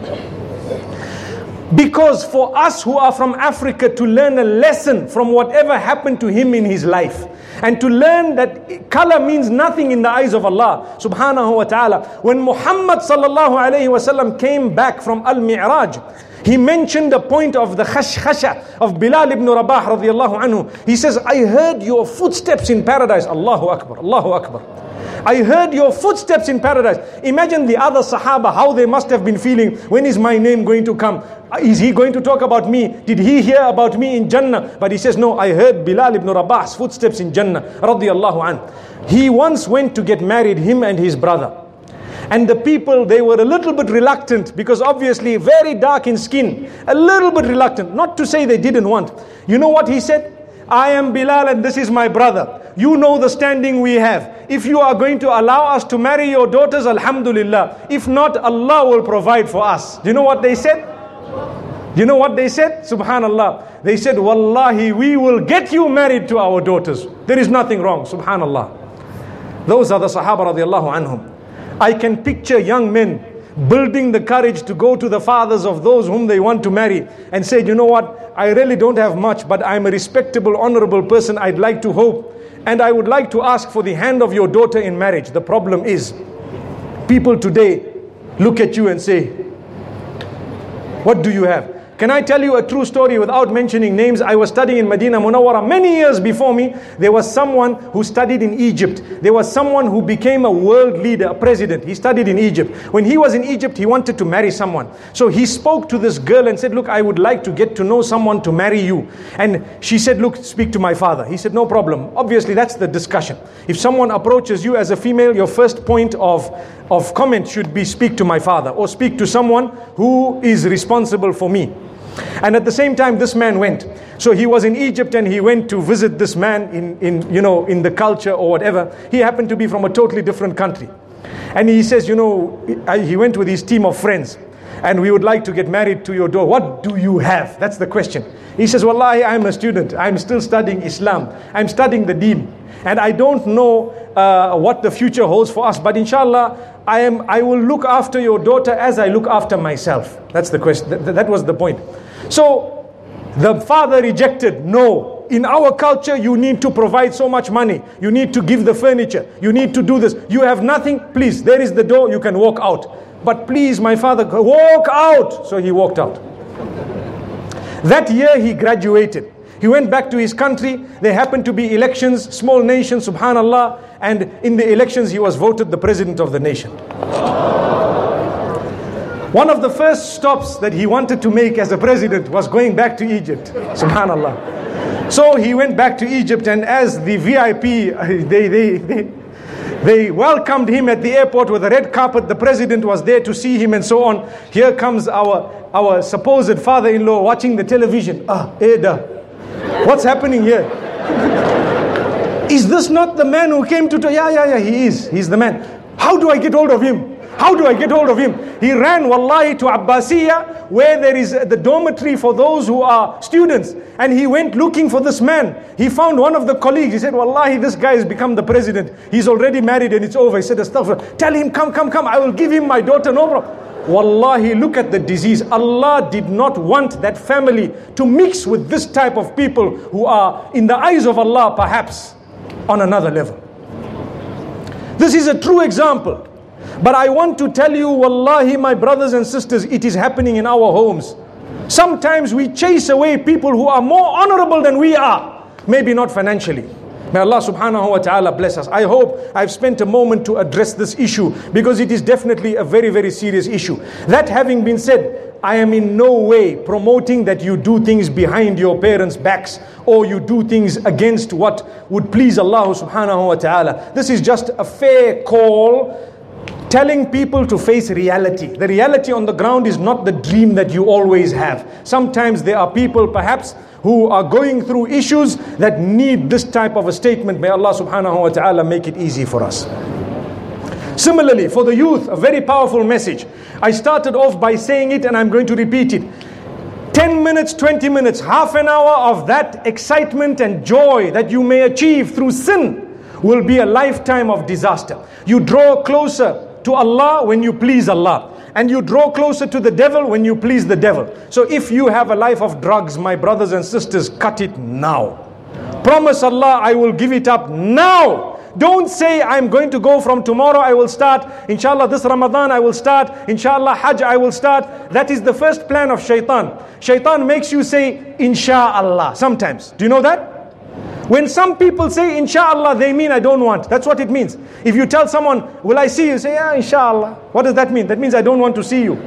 Because for us who are from Africa to learn a lesson from whatever happened to him in his life, and to learn that color means nothing in the eyes of Allah subhanahu wa ta'ala. When Muhammad sallallahu alayhi wasallam came back from Al-Mi'raj, he mentioned the point of the khashkhasha of Bilal ibn Rabah radiallahu anhu. He says, I heard your footsteps in paradise. Allahu Akbar, Allahu Akbar. I heard your footsteps in paradise. Imagine the other Sahaba, how they must have been feeling. When is my name going to come? Is he going to talk about me? Did he hear about me in Jannah? But he says, no, I heard Bilal ibn Rabah's footsteps in Jannah, radiyallahu an. He once went to get married, him and his brother. And the people, they were a little bit reluctant, because obviously very dark in skin, a little bit reluctant. Not to say they didn't want. You know what he said? I am Bilal and this is my brother. You know the standing we have. If you are going to allow us to marry your daughters, alhamdulillah. If not, Allah will provide for us. Do you know what they said? Do you know what they said? Subhanallah. They said, Wallahi, we will get you married to our daughters. There is nothing wrong. Subhanallah. Those are the Sahaba radiallahu anhum. I can picture young men building the courage to go to the fathers of those whom they want to marry and say, you know what, I really don't have much, but I'm a respectable, honorable person. I'd like to hope, and I would like to ask for the hand of your daughter in marriage. The problem is, people today look at you and say, what do you have? Can I tell you a true story without mentioning names? I was studying in Medina Munawwara many years before me. There was someone who studied in Egypt. There was someone who became a world leader, a president. He studied in Egypt. When he was in Egypt, he wanted to marry someone. So he spoke to this girl and said, look, I would like to get to know someone to marry you. And she said, look, speak to my father. He said, no problem. Obviously, that's the discussion. If someone approaches you as a female, your first point of, of comment should be speak to my father, or speak to someone who is responsible for me. And at the same time, this man went. So he was in Egypt and he went to visit this man in, in, you know, in the culture or whatever. He happened to be from a totally different country. And he says, you know, he went with his team of friends, and we would like to get married to your daughter. What do you have? That's the question. He says, Wallahi, I'm a student. I'm still studying Islam. I'm studying the deen. And I don't know uh, what the future holds for us. But inshallah, I am. I will look after your daughter as I look after myself. That's the question. That, that was the point. So the father rejected. No. In our culture, you need to provide so much money. You need to give the furniture. You need to do this. You have nothing. Please, there is the door. You can walk out. But please, my father, walk out. So he walked out. That year he graduated. He went back to his country. There happened to be elections, small nation, subhanallah. And in the elections, he was voted the president of the nation. One of the first stops that he wanted to make as a president was going back to Egypt, subhanallah. So he went back to Egypt, and as the V I P, they, they, they, they welcomed him at the airport with a red carpet. The president was there to see him and so on. Here comes our, our supposed father-in-law watching the television. Ah, Ada. What's happening here? Is this not the man who came to... T- yeah, yeah, yeah, he is. He's the man. How do I get hold of him? How do I get hold of him? He ran, wallahi, to Abbasiyah, where there is the dormitory for those who are students. And he went looking for this man. He found one of the colleagues. He said, wallahi, this guy has become the president. He's already married and it's over. He said, astaghfirullah. Tell him, come, come, come. I will give him my daughter. No problem. Wallahi, look at the disease. Allah did not want that family to mix with this type of people who are, in the eyes of Allah, perhaps on another level. This is a true example. But I want to tell you, wallahi, my brothers and sisters, it is happening in our homes. Sometimes we chase away people who are more honorable than we are. Maybe not financially. May Allah subhanahu wa ta'ala bless us. I hope I've spent a moment to address this issue, because it is definitely a very, very serious issue. That having been said, I am in no way promoting that you do things behind your parents' backs, or you do things against what would please Allah subhanahu wa ta'ala. This is just a fair call, telling people to face reality. The reality on the ground is not the dream that you always have. Sometimes there are people perhaps who are going through issues that need this type of a statement. May Allah subhanahu wa ta'ala make it easy for us. Similarly, for the youth, a very powerful message. I started off by saying it and I'm going to repeat it. ten minutes, twenty minutes, half an hour of that excitement and joy that you may achieve through sin will be a lifetime of disaster. You draw closer to Allah when you please Allah, and you draw closer to the devil when you please the devil. So if you have a life of drugs, my brothers and sisters, cut it now. Promise Allah, I will give it up now. Don't say, I'm going to go from tomorrow, I will start. Inshallah, this Ramadan, I will start. Inshallah, Hajj, I will start. That is the first plan of shaitan. Shaitan makes you say, Inshallah, sometimes. Do you know that? When some people say Inshallah, they mean I don't want. That's what it means. If you tell someone, will I see you? Say, yeah, Inshallah. What does that mean? That means I don't want to see you.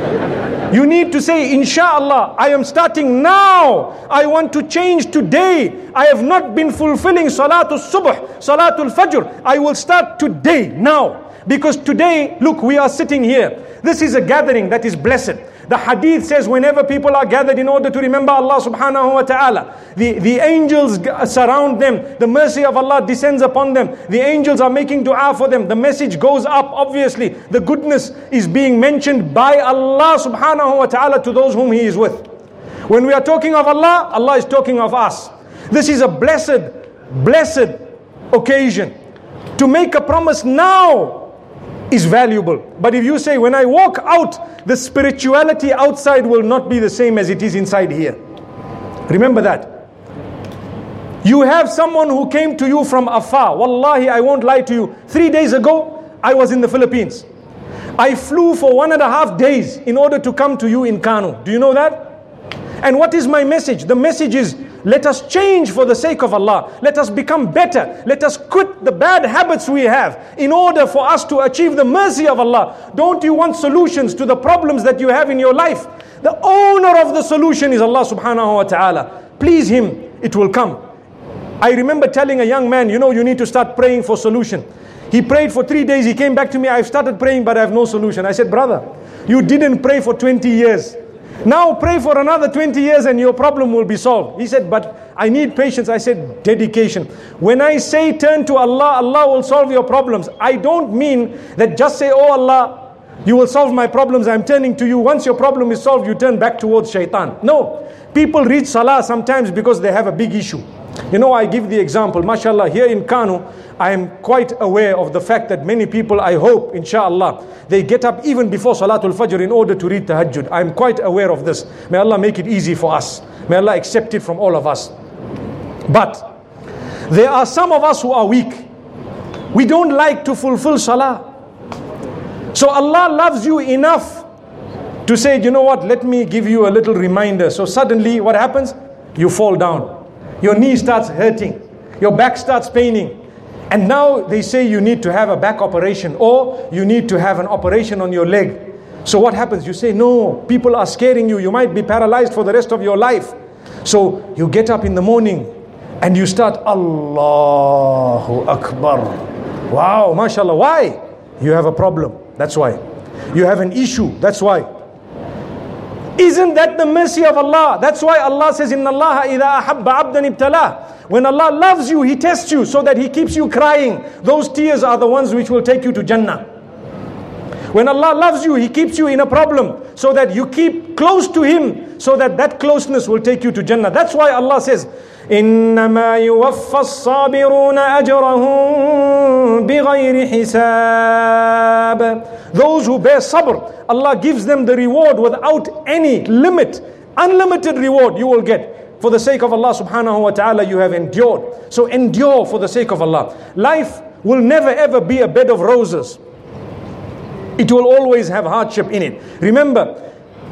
You need to say, Inshallah, I am starting now. I want to change today. I have not been fulfilling Salatul Subh, Salatul Fajr. I will start today, now. Because today, look, we are sitting here. This is a gathering that is blessed. The hadith says whenever people are gathered in order to remember Allah subhanahu wa ta'ala, the, the angels surround them, the mercy of Allah descends upon them, the angels are making dua for them, the message goes up, obviously, the goodness is being mentioned by Allah subhanahu wa ta'ala to those whom He is with. When we are talking of Allah, Allah is talking of us. This is a blessed, blessed occasion. To make a promise now is valuable. But if you say, when I walk out, the spirituality outside will not be the same as it is inside here. Remember that. You have someone who came to you from afar. Wallahi, I won't lie to you. Three days ago, I was in the Philippines. I flew for one and a half days in order to come to you in Kano. Do you know that? And what is my message? The message is, let us change for the sake of Allah. Let us become better. Let us quit the bad habits we have in order for us to achieve the mercy of Allah. Don't you want solutions to the problems that you have in your life? The owner of the solution is Allah subhanahu wa ta'ala. Please Him, it will come. I remember telling a young man, you know, you need to start praying for solution. He prayed for three days. He came back to me. I've started praying, but I have no solution. I said, brother, you didn't pray for twenty years. Now pray for another twenty years and your problem will be solved. He said, but I need patience. I said, dedication. When I say turn to Allah, Allah will solve your problems. I don't mean that just say, oh Allah, you will solve my problems. I'm turning to you. Once your problem is solved, you turn back towards shaitan. No. People read salah sometimes because they have a big issue. You know, I give the example, mashallah, here in Kano, I am quite aware of the fact that many people, I hope, inshallah, they get up even before Salatul Fajr in order to read Tahajjud. I am quite aware of this. May Allah make it easy for us. May Allah accept it from all of us. But there are some of us who are weak. We don't like to fulfill Salah. So Allah loves you enough to say, you know what, let me give you a little reminder. So suddenly, what happens? You fall down. Your knee starts hurting. Your back starts paining. And now they say you need to have a back operation, or you need to have an operation on your leg. So what happens? You say, no, people are scaring you. You might be paralyzed for the rest of your life. So you get up in the morning and you start, Allahu Akbar. Wow, mashallah. Why? You have a problem. That's why. You have an issue. That's why. Isn't that the mercy of Allah? That's why Allah says, Inna Allah idha ahabba abdan ibtalah. When Allah loves you, He tests you so that He keeps you crying. Those tears are the ones which will take you to Jannah. When Allah loves you, He keeps you in a problem so that you keep close to Him, so that that closeness will take you to Jannah. That's why Allah says, إِنَّمَا يُوَفَّى الصَّابِرُونَ أَجْرَهُمْ بِغَيْرِ حِسَابٍ. Those who bear sabr, Allah gives them the reward without any limit. Unlimited reward you will get. For the sake of Allah subhanahu wa ta'ala, you have endured. So endure for the sake of Allah. Life will never ever be a bed of roses. It will always have hardship in it. Remember,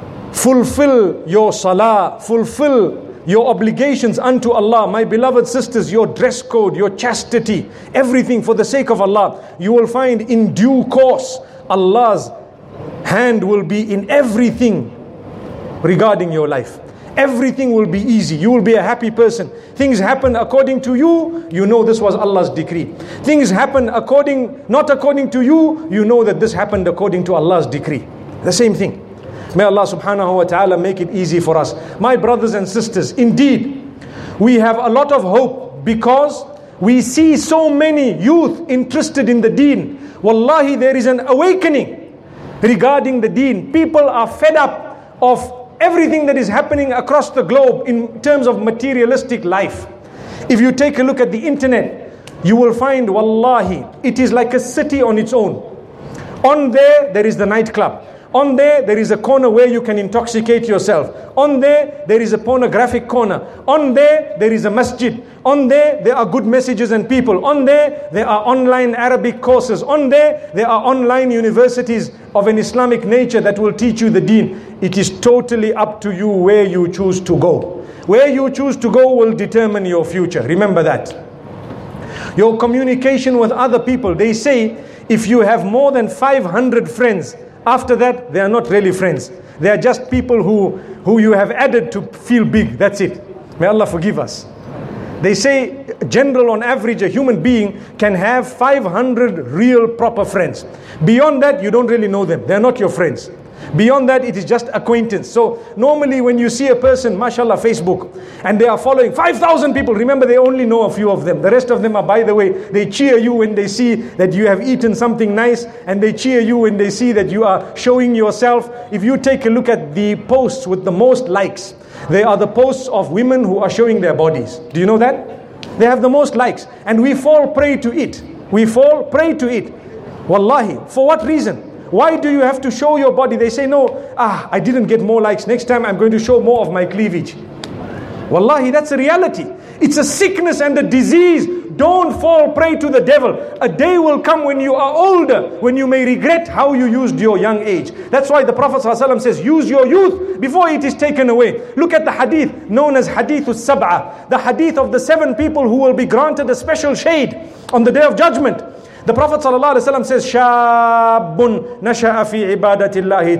fulfill your salah, fulfill your obligations unto Allah. My beloved sisters, your dress code, your chastity, everything for the sake of Allah. You will find in due course, Allah's hand will be in everything regarding your life. Everything will be easy. You will be a happy person. Things happen according to you, you know this was Allah's decree. Things happen according, not according to you, you know that this happened according to Allah's decree. The same thing. May Allah subhanahu wa ta'ala make it easy for us. My brothers and sisters, indeed, we have a lot of hope because we see so many youth interested in the deen. Wallahi, there is an awakening regarding the deen. People are fed up of everything that is happening across the globe in terms of materialistic life. If you take a look at the internet, you will find, wallahi, it is like a city on its own. On there, there is the nightclub. On there, there is a corner where you can intoxicate yourself. On there, there is a pornographic corner. On there, there is a masjid. On there, there are good messages and people. On there, there are online Arabic courses. On there, there are online universities of an Islamic nature that will teach you the deen. It is totally up to you where you choose to go. Where you choose to go will determine your future. Remember that. Your communication with other people, they say, if you have more than five hundred friends, after that, they are not really friends. They are just people who, who you have added to feel big. That's it. May Allah forgive us. They say, general on average, a human being can have five hundred real proper friends. Beyond that, you don't really know them. They are not your friends. Beyond that, it is just acquaintance. So normally when you see a person, mashallah, Facebook, and they are following five thousand people, remember they only know a few of them. The rest of them are, by the way, they cheer you when they see that you have eaten something nice, and they cheer you when they see that you are showing yourself. If you take a look at the posts with the most likes, they are the posts of women who are showing their bodies. Do you know that? They have the most likes. And we fall prey to it. We fall prey to it. Wallahi. For what reason? Why do you have to show your body? They say, no, ah, I didn't get more likes. Next time I'm going to show more of my cleavage. Wallahi, that's a reality. It's a sickness and a disease. Don't fall prey to the devil. A day will come when you are older, when you may regret how you used your young age. That's why the Prophet ﷺ says, use your youth before it is taken away. Look at the hadith known as Hadithus Sab'ah, the hadith of the seven people who will be granted a special shade on the day of judgment. The Prophet ﷺ says, Shabun nasha'a fi ibadatillahi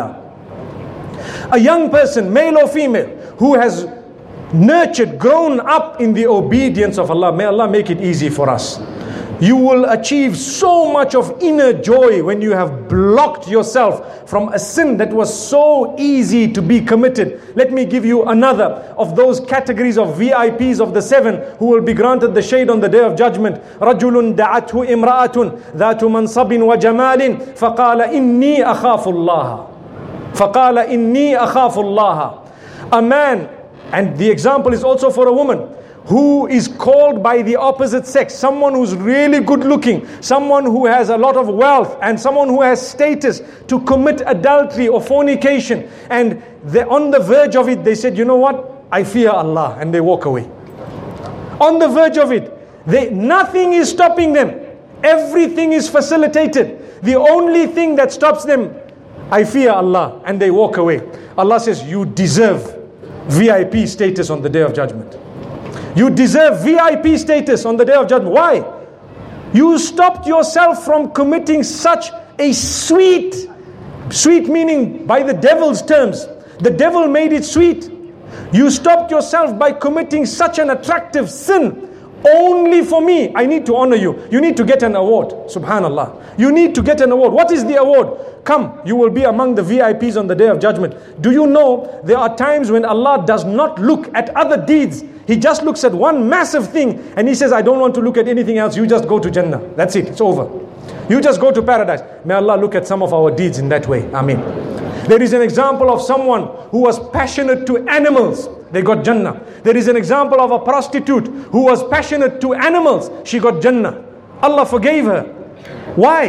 ta'ala. A young person, male or female, who has nurtured, grown up in the obedience of Allah. May Allah make it easy for us. You will achieve so much of inner joy when you have blocked yourself from a sin that was so easy to be committed. Let me give you another of those categories of V I Ps of the seven who will be granted the shade on the day of judgment. رَجُلٌ دَعَتْهُ إِمْرَأَةٌ ذَاتُ مَنْصَبٍ وَجَمَالٍ فَقَالَ إِنِّي أَخَافُ اللَّهَ فَقَالَ إِنِّي أَخَافُ اللَّهَ. A man, and the example is also for a woman, who is called by the opposite sex, someone who's really good looking, someone who has a lot of wealth, and someone who has status, to commit adultery or fornication. And they're on the verge of it. They said, you know what? I fear Allah. And they walk away. On the verge of it. They, nothing is stopping them. Everything is facilitated. The only thing that stops them, I fear Allah. And they walk away. Allah says, you deserve V I P status on the day of judgment. You deserve V I P status on the day of judgment. Why? You stopped yourself from committing such a sweet, sweet meaning by the devil's terms. The devil made it sweet. You stopped yourself by committing such an attractive sin. Only for me, I need to honor you. You need to get an award. Subhanallah. You need to get an award. What is the award? Come, you will be among the V I Ps on the day of judgment. Do you know there are times when Allah does not look at other deeds? He just looks at one massive thing and He says, I don't want to look at anything else. You just go to Jannah. That's it. It's over. You just go to paradise. May Allah look at some of our deeds in that way. Ameen. There is an example of someone who was passionate to animals. They got Jannah. There is an example of a prostitute who was passionate to animals. She got Jannah. Allah forgave her. Why?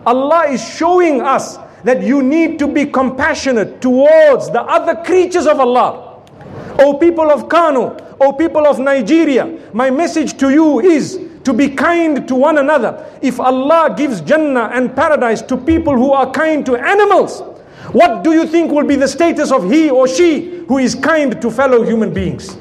Allah is showing us that you need to be compassionate towards the other creatures of Allah. O people of Kano, O people of Nigeria, my message to you is to be kind to one another. If Allah gives Jannah and paradise to people who are kind to animals, what do you think will be the status of he or she who is kind to fellow human beings?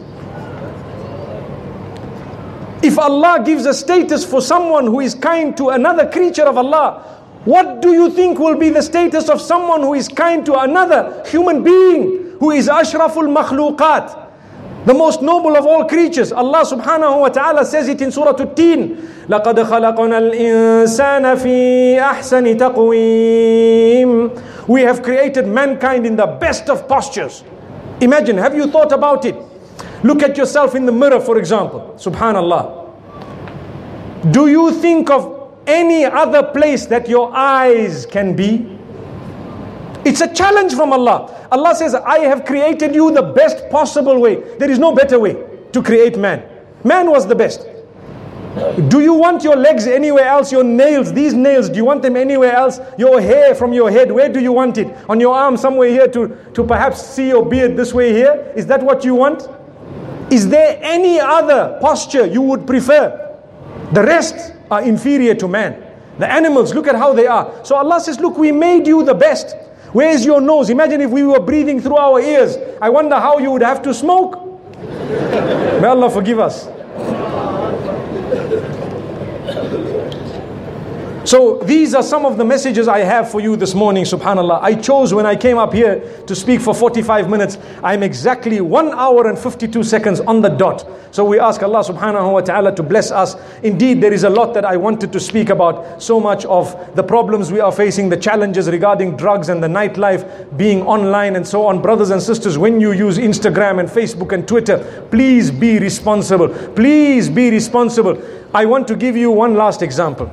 If Allah gives a status for someone who is kind to another creature of Allah, what do you think will be the status of someone who is kind to another human being who is ashraful makhluqat, the most noble of all creatures? Allah subhanahu wa ta'ala says it in Surah At-Teen, لَقَدْ خَلَقْنَا الْإِنسَانَ فِي أَحْسَنِ تَقْوِيمٍ. We have created mankind in the best of postures. Imagine, have you thought about it? Look at yourself in the mirror, for example. Subhanallah. Do you think of any other place that your eyes can be? It's a challenge from Allah. Allah says, I have created you the best possible way. There is no better way to create man. Man was the best. Do you want your legs anywhere else? Your nails, these nails, do you want them anywhere else? Your hair from your head, where do you want it? On your arm somewhere here to, to perhaps see your beard this way here? Is that what you want? Is there any other posture you would prefer? The rest are inferior to man. The animals, look at how they are. So Allah says, look, we made you the best. Where is your nose? Imagine if we were breathing through our ears. I wonder how you would have to smoke. May Allah forgive us. So these are some of the messages I have for you this morning, subhanallah. I chose when I came up here to speak for forty-five minutes. I'm exactly one hour and fifty-two seconds on the dot. So we ask Allah subhanahu wa ta'ala to bless us. Indeed, there is a lot that I wanted to speak about. So much of the problems we are facing, the challenges regarding drugs and the nightlife, being online and so on. Brothers and sisters, when you use Instagram and Facebook and Twitter, please be responsible. Please be responsible. I want to give you one last example.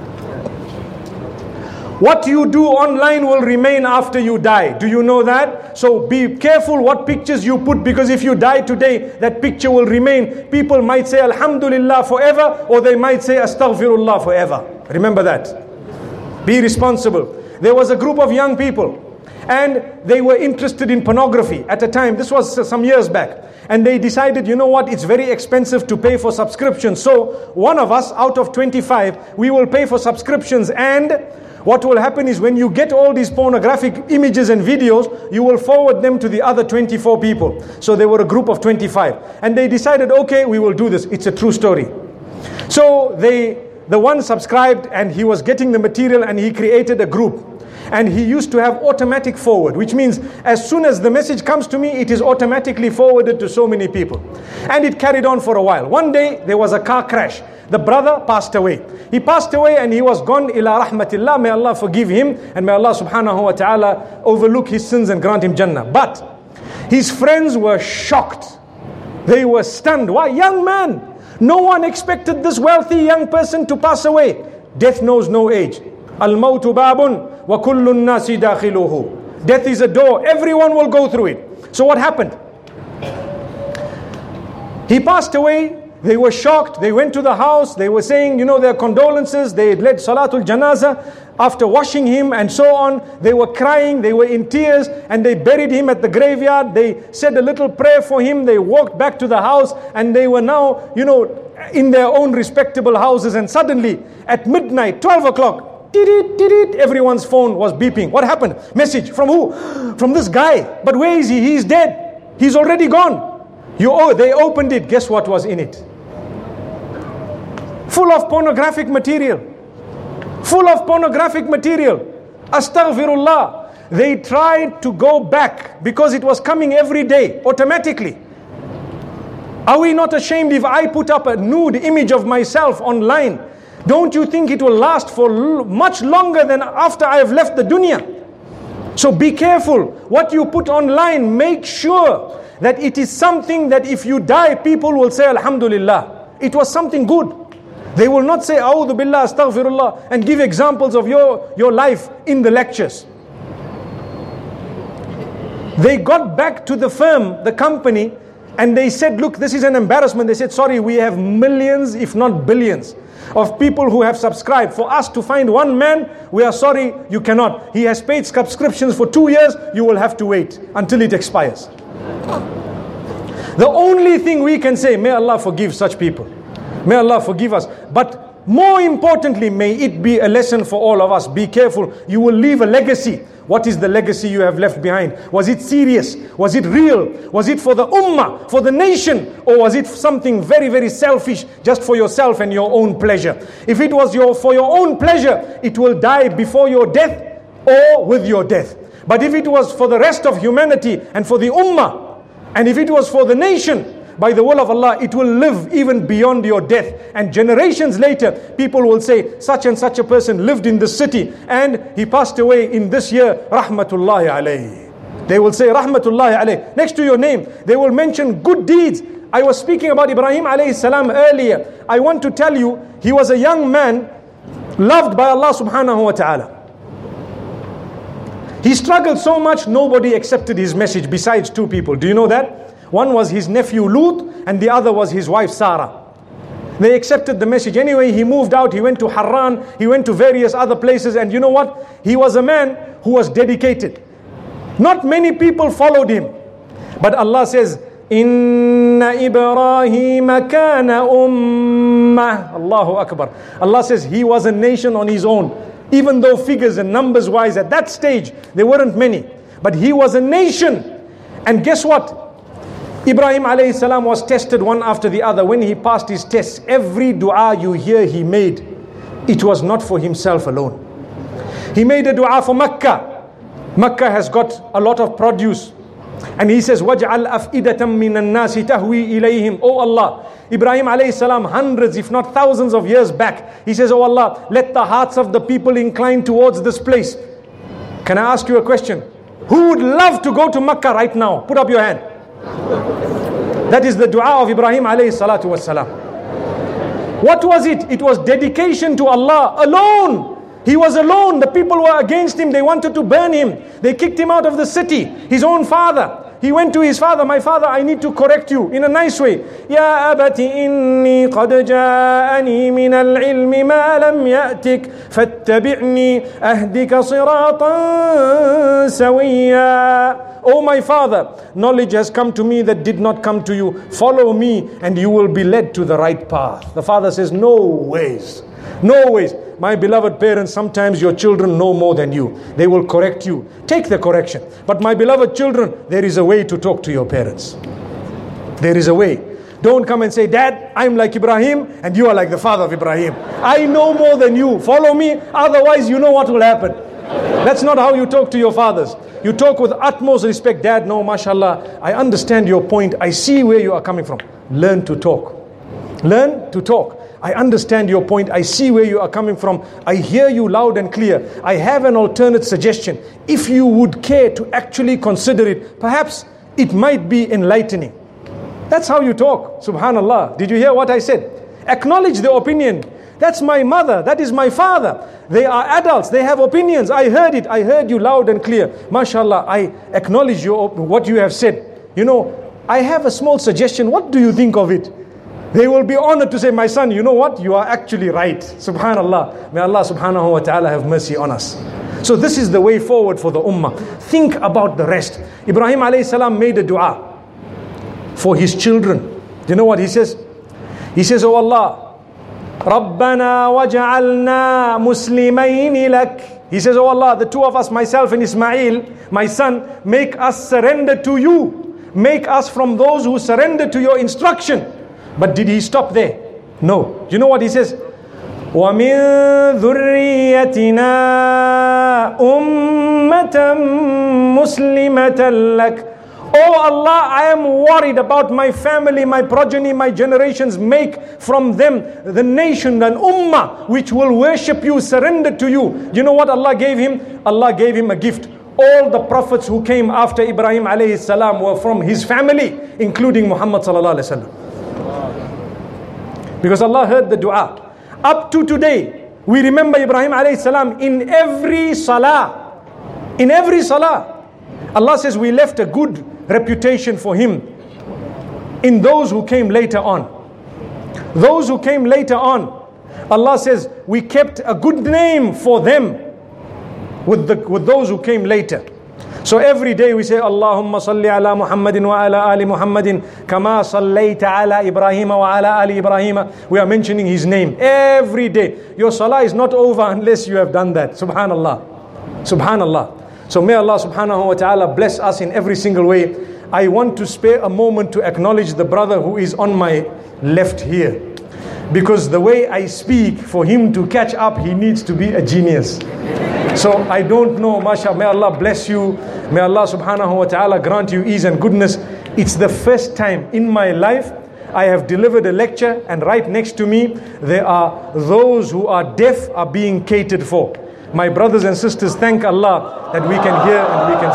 What you do online will remain after you die. Do you know that? So be careful what pictures you put, because if you die today, that picture will remain. People might say Alhamdulillah forever, or they might say Astaghfirullah forever. Remember that. Be responsible. There was a group of young people, and they were interested in pornography at a time. This was some years back. And they decided, you know what, it's very expensive to pay for subscriptions. So one of us out of twenty-five, we will pay for subscriptions, and what will happen is when you get all these pornographic images and videos, you will forward them to the other twenty-four people. So they were a group of twenty-five. And they decided, okay, we will do this. It's a true story. So they, the one subscribed, and he was getting the material, and he created a group. And he used to have automatic forward, which means as soon as the message comes to me, it is automatically forwarded to so many people. And it carried on for a while. One day, there was a car crash. The brother passed away. He passed away and he was gone ila rahmatillah. May Allah forgive him, and may Allah subhanahu wa ta'ala overlook his sins and grant him Jannah. But his friends were shocked. They were stunned. Why? Young man. No one expected this wealthy young person to pass away. Death knows no age. Al-mawtu babun wa kullu nasi dakhiluhu. Death is a door. Everyone will go through it. So what happened? He passed away. They were shocked. They went to the house. They were saying, you know, their condolences. They led Salatul Janazah after washing him and so on. They were crying. They were in tears, and they buried him at the graveyard. They said a little prayer for him. They walked back to the house, and they were now, you know, in their own respectable houses. And suddenly at midnight, twelve o'clock, did-it, did-it, everyone's phone was beeping. What happened? Message from who? From this guy. But where is he? He's dead. He's already gone. You oh, they opened it. Guess what was in it? Full of pornographic material. Full of pornographic material. Astaghfirullah. They tried to go back because it was coming every day, automatically. Are we not ashamed if I put up a nude image of myself online? Don't you think it will last for l- much longer than after I have left the dunya? So be careful. What you put online, make sure that it is something that if you die, people will say Alhamdulillah. It was something good. They will not say A'udhu Billah, Astaghfirullah, and give examples of your, your life in the lectures. They got back to the firm, the company, and they said, look, this is an embarrassment. They said, sorry, we have millions, if not billions. of people who have subscribed. For us to find one man, we are sorry, you cannot. He has paid subscriptions for two years, you will have to wait until it expires. The only thing we can say, may Allah forgive such people. May Allah forgive us. But more importantly, may it be a lesson for all of us. Be careful. You will leave a legacy. What is the legacy you have left behind? Was it serious? Was it real? Was it for the ummah, for the nation? Or was it something very, very selfish, just for yourself and your own pleasure? If it was your for your own pleasure, it will die before your death or with your death. But if it was for the rest of humanity and for the ummah, and if it was for the nation, by the will of Allah, it will live even beyond your death. And generations later, people will say, such and such a person lived in this city and he passed away in this year, Rahmatullahi alayhi. They will say, Rahmatullahi alayhi. Next to your name, they will mention good deeds. I was speaking about Ibrahim alayhi salam earlier. I want to tell you, he was a young man loved by Allah subhanahu wa ta'ala. He struggled so much, nobody accepted his message besides two people. Do you know that? One was his nephew Lut and the other was his wife Sarah. They accepted the message. Anyway, he moved out, he went to Harran, he went to various other places, and you know what? He was a man who was dedicated. Not many people followed him. But Allah says, Inna Ibrahim kana ummah. Allahu Akbar. Allah says he was a nation on his own. Even though figures and numbers wise at that stage, there weren't many. But he was a nation. And guess what? Ibrahim alayhi salam was tested one after the other. When he passed his tests, every dua you hear he made, it was not for himself alone. He made a dua for Makkah. Makkah has got a lot of produce. And he says, وَجْعَلْ أَفْئِدَةً مِّنَ النَّاسِ تَهْوِي إِلَيْهِمْ. Oh Allah, Ibrahim alayhi salam, hundreds if not thousands of years back, he says, oh Allah, let the hearts of the people incline towards this place. Can I ask you a question? Who would love to go to Makkah right now? Put up your hand. That is the dua of Ibrahim alayhi salatu wassalam. What was it? It was dedication to Allah alone. He was alone. The people were against him. They wanted to burn him. They kicked him out of the city. His own father. He went to his father. My father, I need to correct you in a nice way. Ya abati inni qad ja'ani min al-ilmi ma lam ya'tik fattabi'ni ahdika siratan sawiyya. Oh my father, knowledge has come to me that did not come to you. Follow me and you will be led to the right path. The father says, no ways. No ways. My beloved parents, sometimes your children know more than you. They will correct you. Take the correction. But my beloved children, there is a way to talk to your parents. There is a way. Don't come and say, Dad, I'm like Ibrahim and you are like the father of Ibrahim. I know more than you. Follow me. Otherwise, you know what will happen. That's not how you talk to your fathers. You talk with utmost respect. Dad, no, mashallah, I understand your point. I see where you are coming from. Learn to talk. Learn to talk. I understand your point. I see where you are coming from. I hear you loud and clear. I have an alternate suggestion. If you would care to actually consider it, perhaps it might be enlightening. That's how you talk. Subhanallah. Did you hear what I said? Acknowledge the opinion. That's my mother. That is my father. They are adults. They have opinions. I heard it. I heard you loud and clear. MashaAllah, I acknowledge your, what you have said. You know, I have a small suggestion. What do you think of it? They will be honored to say, my son, you know what? You are actually right. Subhanallah. May Allah subhanahu wa ta'ala have mercy on us. So this is the way forward for the ummah. Think about the rest. Ibrahim alayhi salam made a dua for his children. Do you know what he says? He says, oh Allah, Rabbana waj'alna muslimayni lak. He says, oh Allah, the two of us, myself and Ismail, my son, make us surrender to you. Make us from those who surrender to your instruction. But did he stop there? No. Do you know what he says? وَمِن ذُرِّيَّتِنَا أُمَّةً مُسْلِمَةً لَكَ. Oh Allah, I am worried about my family, my progeny, my generations. Make from them the nation, an ummah, which will worship you, surrender to you. Do you know what Allah gave him? Allah gave him a gift. All the prophets who came after Ibrahim alayhi salam were from his family, including Muhammad sallallahu alayhi wa sallam. Because Allah heard the dua. Up to today, we remember Ibrahim alayhi salam in every salah. In every salah. Allah says we left a good reputation for him in those who came later on. Those who came later on. Allah says, we kept a good name for them with, the, with those who came later. So every day we say, Allahumma salli ala Muhammadin wa ala ali Muhammadin kama sallayta ala Ibrahim wa ala ali Ibrahim. We are mentioning his name every day. Your salah is not over unless you have done that. Subhanallah. Subhanallah. So may Allah subhanahu wa ta'ala bless us in every single way. I want to spare a moment to acknowledge the brother who is on my left here. Because the way I speak, for him to catch up, he needs to be a genius. So I don't know, mashallah, may Allah bless you. May Allah subhanahu wa ta'ala grant you ease and goodness. It's the first time in my life I have delivered a lecture, and right next to me there are those who are deaf are being catered for. My brothers and sisters, thank Allah that we can hear and we can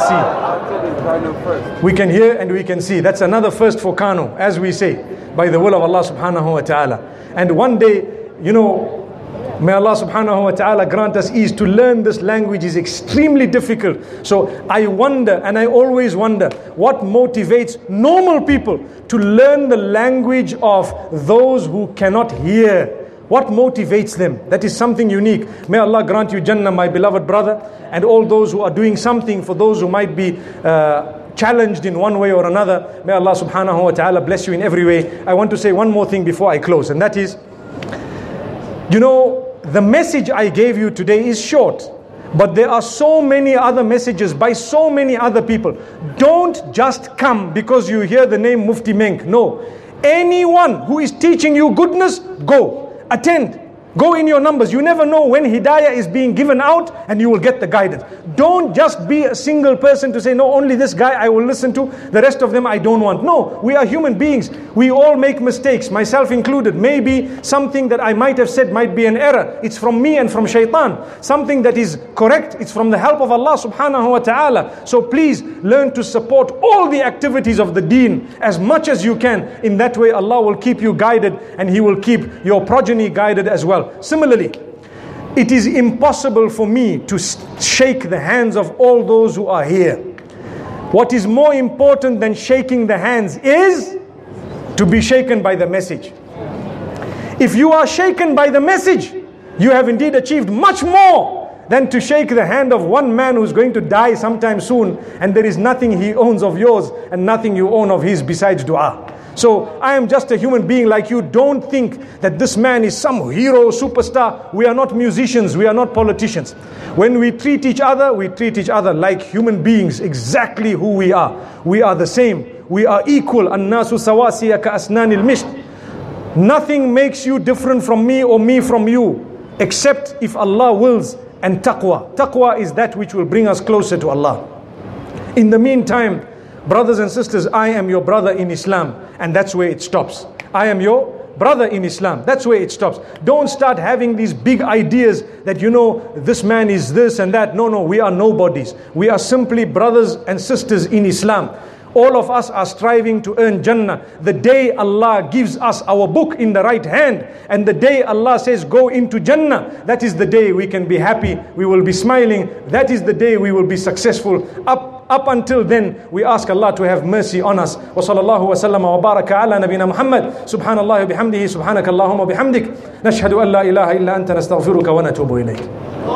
see. We can hear and we can see. That's another first for Kano, as we say, by the will of Allah subhanahu wa ta'ala. And one day, you know, may Allah subhanahu wa ta'ala grant us ease. To learn this language is extremely difficult. So I wonder, and I always wonder, what motivates normal people to learn the language of those who cannot hear? What motivates them? That is something unique. May Allah grant you Jannah, my beloved brother, and all those who are doing something for those who might be uh, challenged in one way or another. May Allah subhanahu wa ta'ala bless you in every way. I want to say one more thing before I close, and that is, you know, the message I gave you today is short, but there are so many other messages by so many other people. Don't just come because you hear the name Mufti Menk. No. Anyone who is teaching you goodness, go. Attend. Go in your numbers. You never know when hidayah is being given out, and you will get the guidance. Don't just be a single person to say, no, only this guy I will listen to, the rest of them I don't want. No, we are human beings. We all make mistakes, myself included. Maybe something that I might have said might be an error. It's from me and from shaitan. Something that is correct, it's from the help of Allah subhanahu wa ta'ala. So please learn to support all the activities of the deen as much as you can. In that way Allah will keep you guided, and He will keep your progeny guided as well. Similarly, it is impossible for me to shake the hands of all those who are here. What is more important than shaking the hands is to be shaken by the message. If you are shaken by the message, you have indeed achieved much more than to shake the hand of one man who's going to die sometime soon, and there is nothing he owns of yours and nothing you own of his besides dua. So I am just a human being like you. Don't think that this man is some hero, superstar. We are not musicians. We are not politicians. When we treat each other, we treat each other like human beings, exactly who we are. We are the same. We are equal. An-nasu sawasiya ka asnanil misht. Nothing makes you different from me or me from you, except if Allah wills, and taqwa. Taqwa is that which will bring us closer to Allah. In the meantime, brothers and sisters, I am your brother in Islam, and that's where it stops. I am your brother in Islam. That's where it stops. Don't start having these big ideas that, you know, this man is this and that. No, no, we are nobodies. We are simply brothers and sisters in Islam. All of us are striving to earn Jannah. The day Allah gives us our book in the right hand, and the day Allah says go into Jannah, that is the day we can be happy, we will be smiling. That is the day we will be successful. Up Up until then, we ask Allah to have mercy on us. Wa sallallahu wa sallama wa baraka ala nabina Muhammad. Subhanallah wa bihamdihi, subhanaka Allahumma bihamdik. Nashhadu an la ilaha illa anta nastaghfiruka wa natubu ilayk.